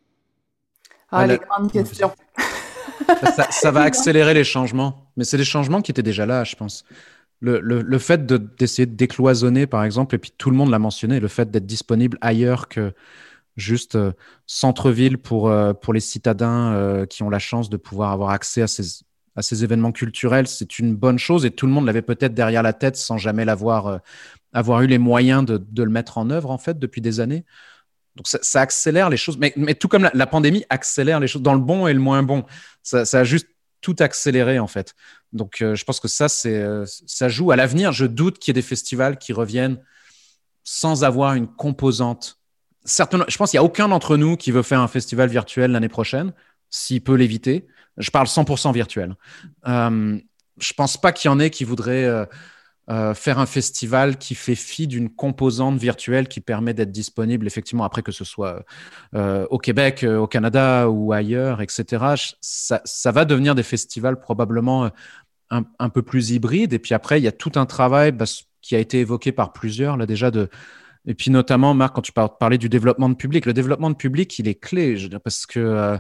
Ah, les grandes questions. Ça, ça va accélérer les changements, mais c'est des changements qui étaient déjà là, je pense. Le, le, le fait de, d'essayer de décloisonner, par exemple, et puis tout le monde l'a mentionné, le fait d'être disponible ailleurs que juste euh, centre-ville pour, euh, pour les citadins euh, qui ont la chance de pouvoir avoir accès à ces, à ces événements culturels, c'est une bonne chose et tout le monde l'avait peut-être derrière la tête sans jamais l'avoir, euh, avoir eu les moyens de, de le mettre en œuvre, en fait, depuis des années. Donc, ça, ça accélère les choses. Mais, mais tout comme la, la pandémie accélère les choses dans le bon et le moins bon. Ça, ça a juste tout accéléré, en fait. Donc, euh, je pense que ça, c'est, euh, ça joue. À l'avenir, je doute qu'il y ait des festivals qui reviennent sans avoir une composante. Certainement, je pense qu'il n'y a aucun d'entre nous qui veut faire un festival virtuel l'année prochaine, s'il peut l'éviter. Je parle cent pour cent virtuel. Euh, je ne pense pas qu'il y en ait qui voudraient... Euh, Euh, faire un festival qui fait fi d'une composante virtuelle qui permet d'être disponible effectivement après, que ce soit euh, au Québec, euh, au Canada ou ailleurs, et cetera. Ça, ça va devenir des festivals probablement un, un peu plus hybrides. Et puis après, il y a tout un travail bah, qui a été évoqué par plusieurs là déjà de... Et puis notamment, Marc, quand tu parlais du développement de public, le développement de public, il est clé, je veux dire, parce que euh,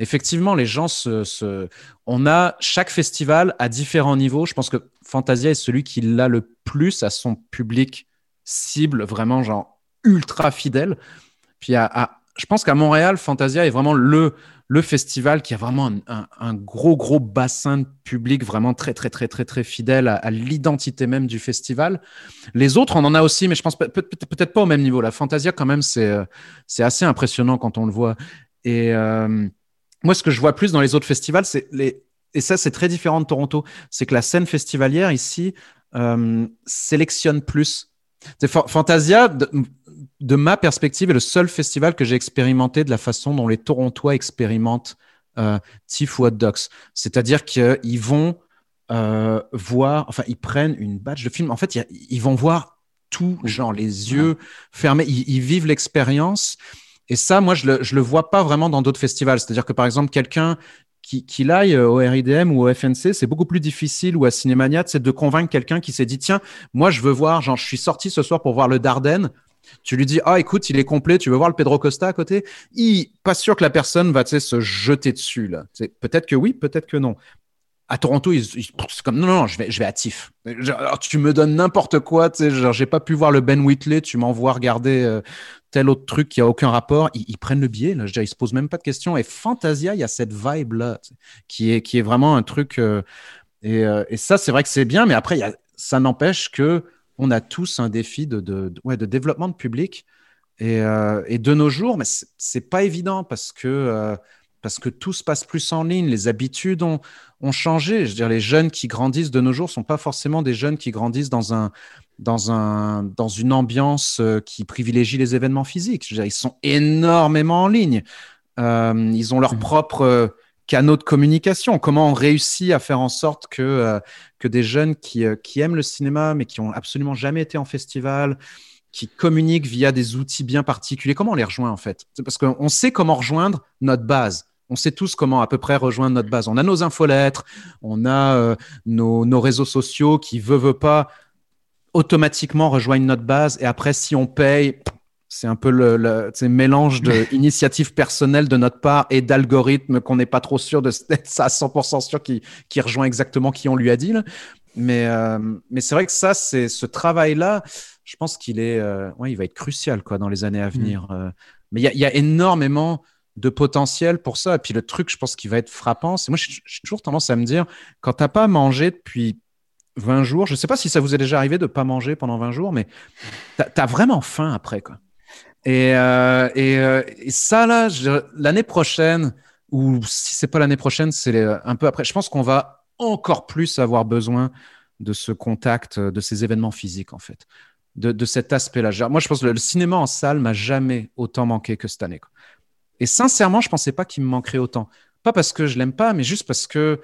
effectivement, les gens se, se... On a chaque festival à différents niveaux. Je pense que Fantasia est celui qui l'a le plus à son public cible, vraiment genre ultra fidèle. Puis à, à... je pense qu'à Montréal, Fantasia est vraiment le, le festival qui a vraiment un, un, un gros, gros bassin de public vraiment très, très, très, très, très fidèle à, à l'identité même du festival. Les autres, on en a aussi, mais je pense peut- peut- peut-être pas au même niveau. La Fantasia, quand même, c'est, c'est assez impressionnant quand on le voit. Et euh, moi, ce que je vois plus dans les autres festivals, c'est les... et ça, c'est très différent de Toronto, c'est que la scène festivalière ici euh, sélectionne plus. C'est Fantasia, de, de ma perspective, est le seul festival que j'ai expérimenté de la façon dont les Torontois expérimentent euh, TIFF ou Hot Docs. C'est-à-dire qu'ils vont euh, voir, enfin, ils prennent une batch de films. En fait, ils vont voir tout, genre les yeux fermés. Ils, ils vivent l'expérience. Et ça, moi, je le, je le vois pas vraiment dans d'autres festivals. C'est-à-dire que, par exemple, quelqu'un qui, qui l'aille au R I D M ou au F N C, c'est beaucoup plus difficile, ou à Cinémania, c'est de convaincre quelqu'un qui s'est dit, tiens, moi, je veux voir, genre, je suis sorti ce soir pour voir le Dardenne. Tu lui dis, ah, écoute, il est complet, tu veux voir le Pedro Costa à côté? Il, pas sûr que la personne va, tu sais, se jeter dessus, là. C'est, peut-être que oui, peut-être que non. À Toronto, ils, ils, c'est comme, non, non, non, je vais, je vais à TIFF. Genre, alors, tu me donnes n'importe quoi, tu sais, genre, j'ai pas pu voir le Ben Whitley, tu m'envoies regarder euh, tel autre truc qui a aucun rapport. Ils, ils prennent le billet, là, je veux dire, ils se posent même pas de questions. Et Fantasia, il y a cette vibe-là, qui est, qui est vraiment un truc. Euh, et, euh, et ça, c'est vrai que c'est bien, mais après, y a, ça n'empêche que on a tous un défi de, de, de, ouais, de développement de public. Et, euh, et de nos jours, mais c'est, c'est pas évident parce que. Euh, parce que tout se passe plus en ligne, les habitudes ont, ont changé. Je veux dire, les jeunes qui grandissent de nos jours ne sont pas forcément des jeunes qui grandissent dans, un, dans, un, dans une ambiance qui privilégie les événements physiques. Je veux dire, ils sont énormément en ligne. Euh, ils ont leurs mmh. propres canaux de communication. Comment on réussit à faire en sorte que, euh, que des jeunes qui, euh, qui aiment le cinéma, mais qui n'ont absolument jamais été en festival, qui communiquent via des outils bien particuliers, comment on les rejoint en fait? C'est parce qu'on sait comment rejoindre notre base. On sait tous comment à peu près rejoindre notre base. On a nos infolettres, on a euh, nos, nos réseaux sociaux qui, veut, veut pas, automatiquement rejoignent notre base. Et après, si on paye, c'est un peu le, le mélange d'initiative personnelle de notre part et d'algorithmes qu'on n'est pas trop sûr de, d'être à cent pour cent sûr qui, qui rejoint exactement qui on lui a dit. Là. Mais, euh, mais c'est vrai que ça, c'est ce travail-là, je pense qu'il est, euh, ouais, il va être crucial quoi, dans les années à venir. Mmh. Euh, mais il y, y a énormément de potentiel pour ça. Et puis le truc, je pense, qui va être frappant, c'est moi, j'ai toujours tendance à me dire, quand tu n'as pas mangé depuis vingt jours, je ne sais pas si ça vous est déjà arrivé de ne pas manger pendant vingt jours, mais tu as vraiment faim après. Quoi. Et, euh, et, euh, et ça, là, je, l'année prochaine, ou si ce n'est pas l'année prochaine, c'est un peu après, je pense qu'on va encore plus avoir besoin de ce contact, de ces événements physiques, en fait, de, de cet aspect-là. Moi, je pense que le cinéma en salle m'a jamais autant manqué que cette année. Quoi. Et sincèrement, je ne pensais pas qu'il me manquerait autant. Pas parce que je ne l'aime pas, mais juste parce que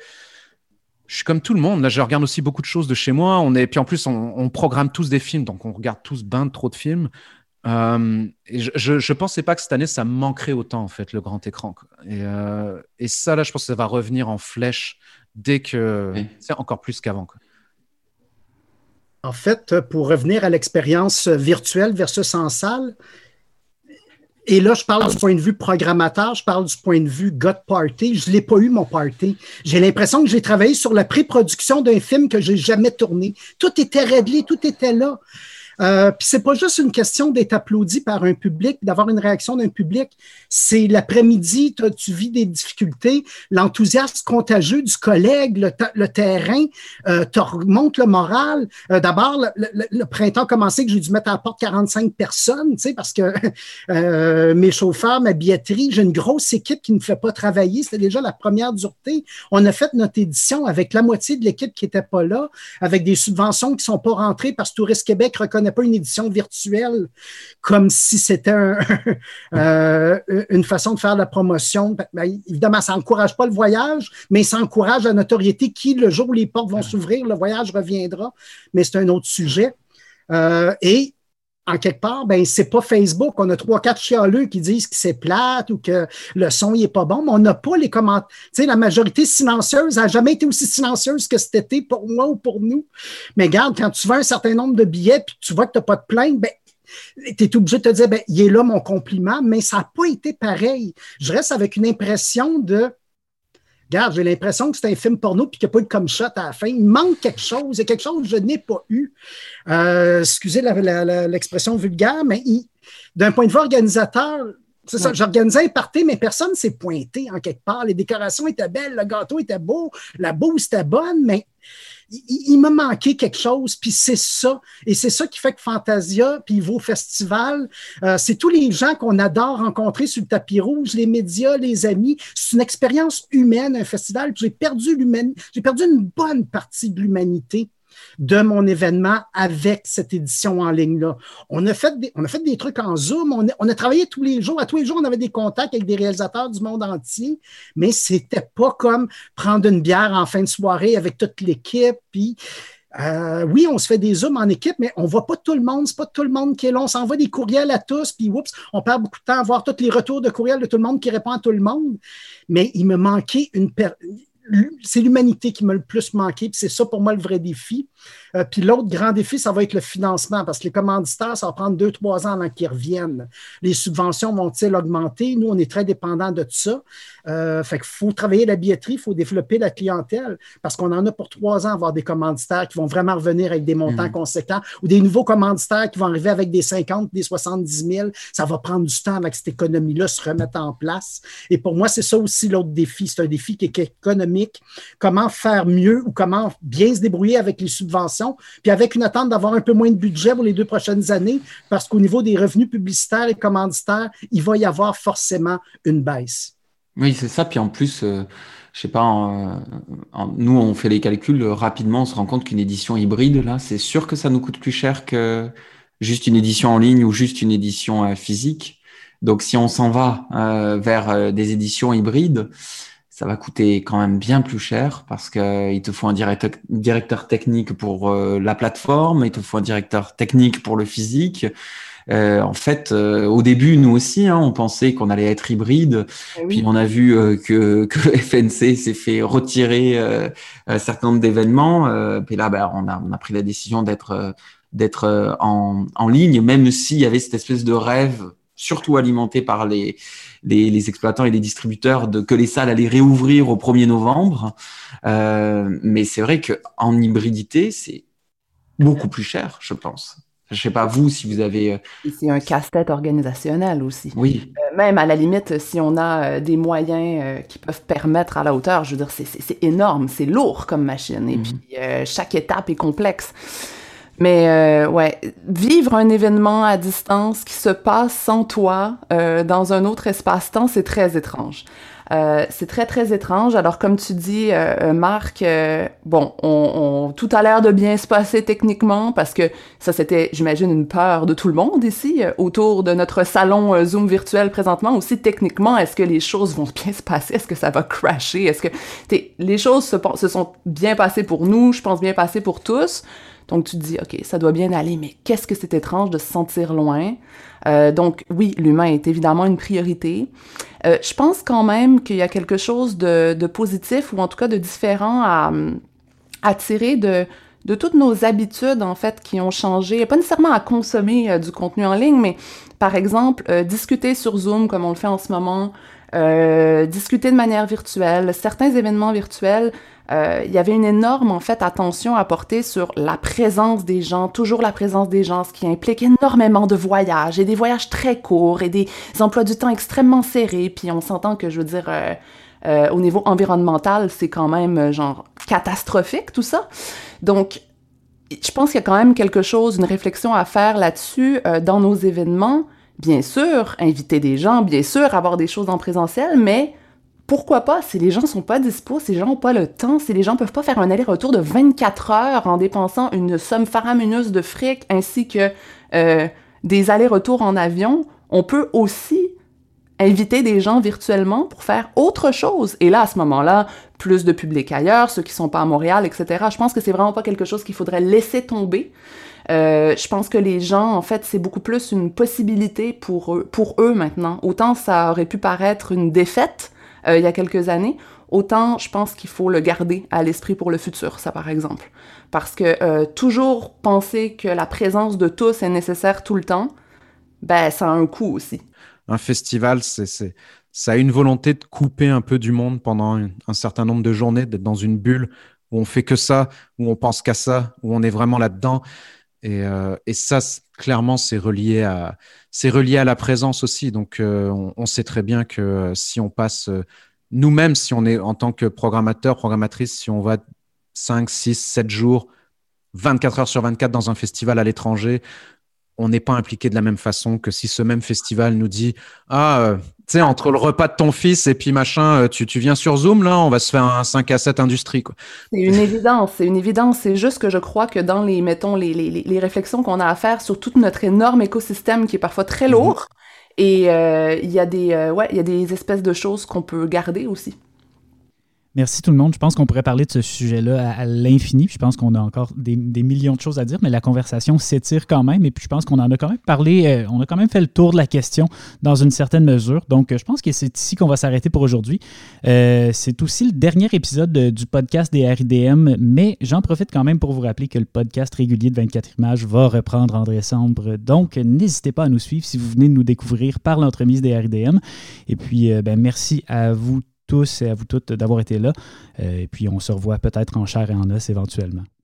je suis comme tout le monde. Là, je regarde aussi beaucoup de choses de chez moi. On est... Puis en plus, on, on programme tous des films, donc on regarde tous ben trop de films. Euh, et je ne pensais pas que cette année, ça me manquerait autant, en fait, le grand écran. Quoi. Et, euh, et ça, là, je pense que ça va revenir en flèche dès que... Oui. C'est encore plus qu'avant. Quoi. En fait, pour revenir à l'expérience virtuelle versus en salle, et là, je parle du point de vue programmateur, je parle du point de vue gars de party. Je ne l'ai pas eu, mon party. J'ai l'impression que j'ai travaillé sur la pré-production d'un film que je n'ai jamais tourné. Tout était réglé, tout était là. Euh, puis c'est pas juste une question d'être applaudi par un public, d'avoir une réaction d'un public. C'est l'après-midi, tu vis des difficultés, l'enthousiasme contagieux du collègue, le, le terrain euh, te remonte le moral. Euh, d'abord, le, le, le printemps a commencé que j'ai dû mettre à la porte quarante-cinq personnes, tu sais, parce que euh, mes chauffeurs, ma billetterie, j'ai une grosse équipe qui ne me fait pas travailler. C'était déjà la première dureté. On a fait notre édition avec la moitié de l'équipe qui n'était pas là, avec des subventions qui ne sont pas rentrées parce que Tourisme Québec reconnaît pas une édition virtuelle comme si c'était un, euh, une façon de faire la promotion. Ben, évidemment, ça n'encourage pas le voyage, mais ça encourage la notoriété qui, le jour où les portes vont s'ouvrir, le voyage reviendra, mais c'est un autre sujet. Euh, et en quelque part, ben, c'est pas Facebook. On a trois, quatre chialeux qui disent que c'est plate ou que le son n'est pas bon, mais on n'a pas les commentaires. Tu sais, la majorité silencieuse n'a jamais été aussi silencieuse que cet été pour moi ou pour nous. Mais regarde, quand tu vends un certain nombre de billets puis tu vois que tu n'as pas de plainte, ben, tu es obligé de te dire, ben, il est là mon compliment, mais ça n'a pas été pareil. Je reste avec une impression de, regarde, j'ai l'impression que c'est un film porno puis qu'il n'y a pas eu de comme shot à la fin. Il manque quelque chose, il y a quelque chose que je n'ai pas eu. Euh, excusez la, la, la, l'expression vulgaire, mais il, d'un point de vue organisateur, c'est ça, ouais. J'organisais un party, mais personne ne s'est pointé en quelque part. Les décorations étaient belles, le gâteau était beau, la bouffe était bonne, mais il, il m'a manqué quelque chose, puis c'est ça. Et c'est ça qui fait que Fantasia, puis vos festivals, euh, c'est tous les gens qu'on adore rencontrer sur le tapis rouge, les médias, les amis. C'est une expérience humaine, un festival. J'ai perdu l'humanité, j'ai perdu une bonne partie de l'humanité de mon événement avec cette édition en ligne-là. On a fait des, on a fait des trucs en Zoom, on a, on a travaillé tous les jours. À tous les jours, on avait des contacts avec des réalisateurs du monde entier, mais c'était pas comme prendre une bière en fin de soirée avec toute l'équipe. Puis, euh, oui, on se fait des Zooms en équipe, mais on ne voit pas tout le monde. C'est pas tout le monde qui est là. On s'envoie des courriels à tous, puis oups, on perd beaucoup de temps à voir tous les retours de courriels de tout le monde qui répond à tout le monde. Mais il me manquait une... Per- c'est l'humanité qui m'a le plus manqué, puis c'est ça pour moi le vrai défi. Euh, puis l'autre grand défi, ça va être le financement, parce que les commanditaires, ça va prendre deux, trois ans avant qu'ils reviennent. Les subventions vont-ils augmenter? Nous, on est très dépendants de ça. Euh, fait qu'il faut travailler la billetterie, il faut développer la clientèle, parce qu'on en a pour trois ans à avoir des commanditaires qui vont vraiment revenir avec des montants mmh. conséquents, ou des nouveaux commanditaires qui vont arriver avec des cinquante, des soixante-dix mille. Ça va prendre du temps avec cette économie-là se remettre en place. Et pour moi, c'est ça aussi l'autre défi. C'est un défi qui est économique. Comment faire mieux ou comment bien se débrouiller avec les subventions, puis avec une attente d'avoir un peu moins de budget pour les deux prochaines années, parce qu'au niveau des revenus publicitaires et commanditaires, il va y avoir forcément une baisse. Oui, c'est ça. Puis en plus, euh, je sais pas, en, en, nous, on fait les calculs euh, rapidement, on se rend compte qu'une édition hybride, là, c'est sûr que ça nous coûte plus cher que juste une édition en ligne ou juste une édition euh, physique. Donc, si on s'en va euh, vers euh, des éditions hybrides, ça va coûter quand même bien plus cher parce que euh, il te faut un directeur, directeur technique pour euh, la plateforme, il te faut un directeur technique pour le physique. Euh, en fait, euh, au début, nous aussi, hein, on pensait qu'on allait être hybride. Oui. Puis on a vu euh, que, que F N C s'est fait retirer euh, un certain nombre d'événements. Euh, puis là, bah, on a, on a pris la décision d'être, euh, d'être euh, en, en ligne, même s'il y avait cette espèce de rêve, surtout alimenté par les, les, les exploitants et les distributeurs, de que les salles allaient réouvrir au premier novembre. Euh, mais c'est vrai qu'en hybridité, c'est beaucoup plus cher, je pense. Je ne sais pas vous si vous avez... Et c'est un casse-tête organisationnel aussi. Oui. Euh, même à la limite, si on a euh, des moyens euh, qui peuvent permettre à la hauteur, je veux dire, c'est, c'est, c'est énorme, c'est lourd comme machine. Et mm-hmm. puis, euh, chaque étape est complexe. Mais euh, ouais, vivre un événement à distance qui se passe sans toi euh, dans un autre espace-temps, c'est très étrange. Euh, c'est très, très étrange. Alors, comme tu dis, euh, Marc, euh, bon, on, on, tout a l'air de bien se passer techniquement parce que ça, c'était, j'imagine, une peur de tout le monde ici, euh, autour de notre salon euh, Zoom virtuel présentement. Aussi, techniquement, est-ce que les choses vont bien se passer? Est-ce que ça va crasher? Est-ce que... Les choses se, se sont bien passées pour nous, je pense bien passées pour tous. Donc, tu te dis, OK, ça doit bien aller, mais qu'est-ce que c'est étrange de se sentir loin? Euh, donc, oui, l'humain est évidemment une priorité. Euh, je pense quand même qu'il y a quelque chose de, de positif ou en tout cas de différent à, à tirer de, de toutes nos habitudes, en fait, qui ont changé. Pas nécessairement à consommer euh, du contenu en ligne, mais par exemple, euh, discuter sur Zoom comme on le fait en ce moment, euh, discuter de manière virtuelle, certains événements virtuels. Euh, il y avait une énorme, en fait, attention à porter sur la présence des gens, toujours la présence des gens, ce qui implique énormément de voyages, et des voyages très courts, et des emplois du temps extrêmement serrés, puis on s'entend que, je veux dire, euh, euh, au niveau environnemental, c'est quand même, genre, catastrophique, tout ça. Donc, je pense qu'il y a quand même quelque chose, une réflexion à faire là-dessus euh, dans nos événements. Bien sûr, inviter des gens, bien sûr, avoir des choses en présentiel, mais... Pourquoi pas? Si les gens sont pas dispo, si les gens n'ont pas le temps, si les gens peuvent pas faire un aller-retour de vingt-quatre heures en dépensant une somme faramineuse de fric ainsi que euh, des allers-retours en avion, on peut aussi inviter des gens virtuellement pour faire autre chose. Et là, à ce moment-là, plus de public ailleurs, ceux qui sont pas à Montréal, et cetera. Je pense que c'est vraiment pas quelque chose qu'il faudrait laisser tomber. Euh, je pense que les gens, en fait, c'est beaucoup plus une possibilité pour eux, pour eux maintenant. Autant ça aurait pu paraître une défaite, euh, il y a quelques années, autant je pense qu'il faut le garder à l'esprit pour le futur, ça par exemple. Parce que euh, toujours penser que la présence de tous est nécessaire tout le temps, ben ça a un coût aussi. Un festival, c'est, c'est, ça a une volonté de couper un peu du monde pendant un, un certain nombre de journées, d'être dans une bulle où on fait que ça, où on pense qu'à ça, où on est vraiment là-dedans. Et, euh, et ça, c'est, clairement, c'est relié à, c'est relié à la présence aussi. Donc, euh, on, on sait très bien que euh, si on passe, euh, nous-mêmes, si on est en tant que programmateur, programmatrice, si on va cinq, six, sept jours, vingt-quatre heures sur vingt-quatre dans un festival à l'étranger, on n'est pas impliqué de la même façon que si ce même festival nous dit « Ah, euh, tu sais, entre le repas de ton fils et puis machin, euh, tu, tu viens sur Zoom, là, on va se faire un cinq à sept industrie. » quoi. C'est une évidence, c'est une évidence. C'est juste que je crois que dans les, mettons, les, les, les réflexions qu'on a à faire sur tout notre énorme écosystème qui est parfois très lourd, mm-hmm. et euh, il y a des, euh, ouais, il y a des espèces de choses qu'on peut garder aussi. Merci tout le monde. Je pense qu'on pourrait parler de ce sujet-là à, à l'infini. Puis je pense qu'on a encore des, des millions de choses à dire, mais la conversation s'étire quand même. Et puis je pense qu'on en a quand même parlé, euh, on a quand même fait le tour de la question dans une certaine mesure. Donc je pense que c'est ici qu'on va s'arrêter pour aujourd'hui. Euh, c'est aussi le dernier épisode de, du podcast des R I D M, mais j'en profite quand même pour vous rappeler que le podcast régulier de vingt-quatre images va reprendre en décembre. Donc n'hésitez pas à nous suivre si vous venez de nous découvrir par l'entremise des R I D M. Et puis euh, ben, merci à vous tous et à vous toutes d'avoir été là. Euh, et puis, on se revoit peut-être en chair et en os éventuellement.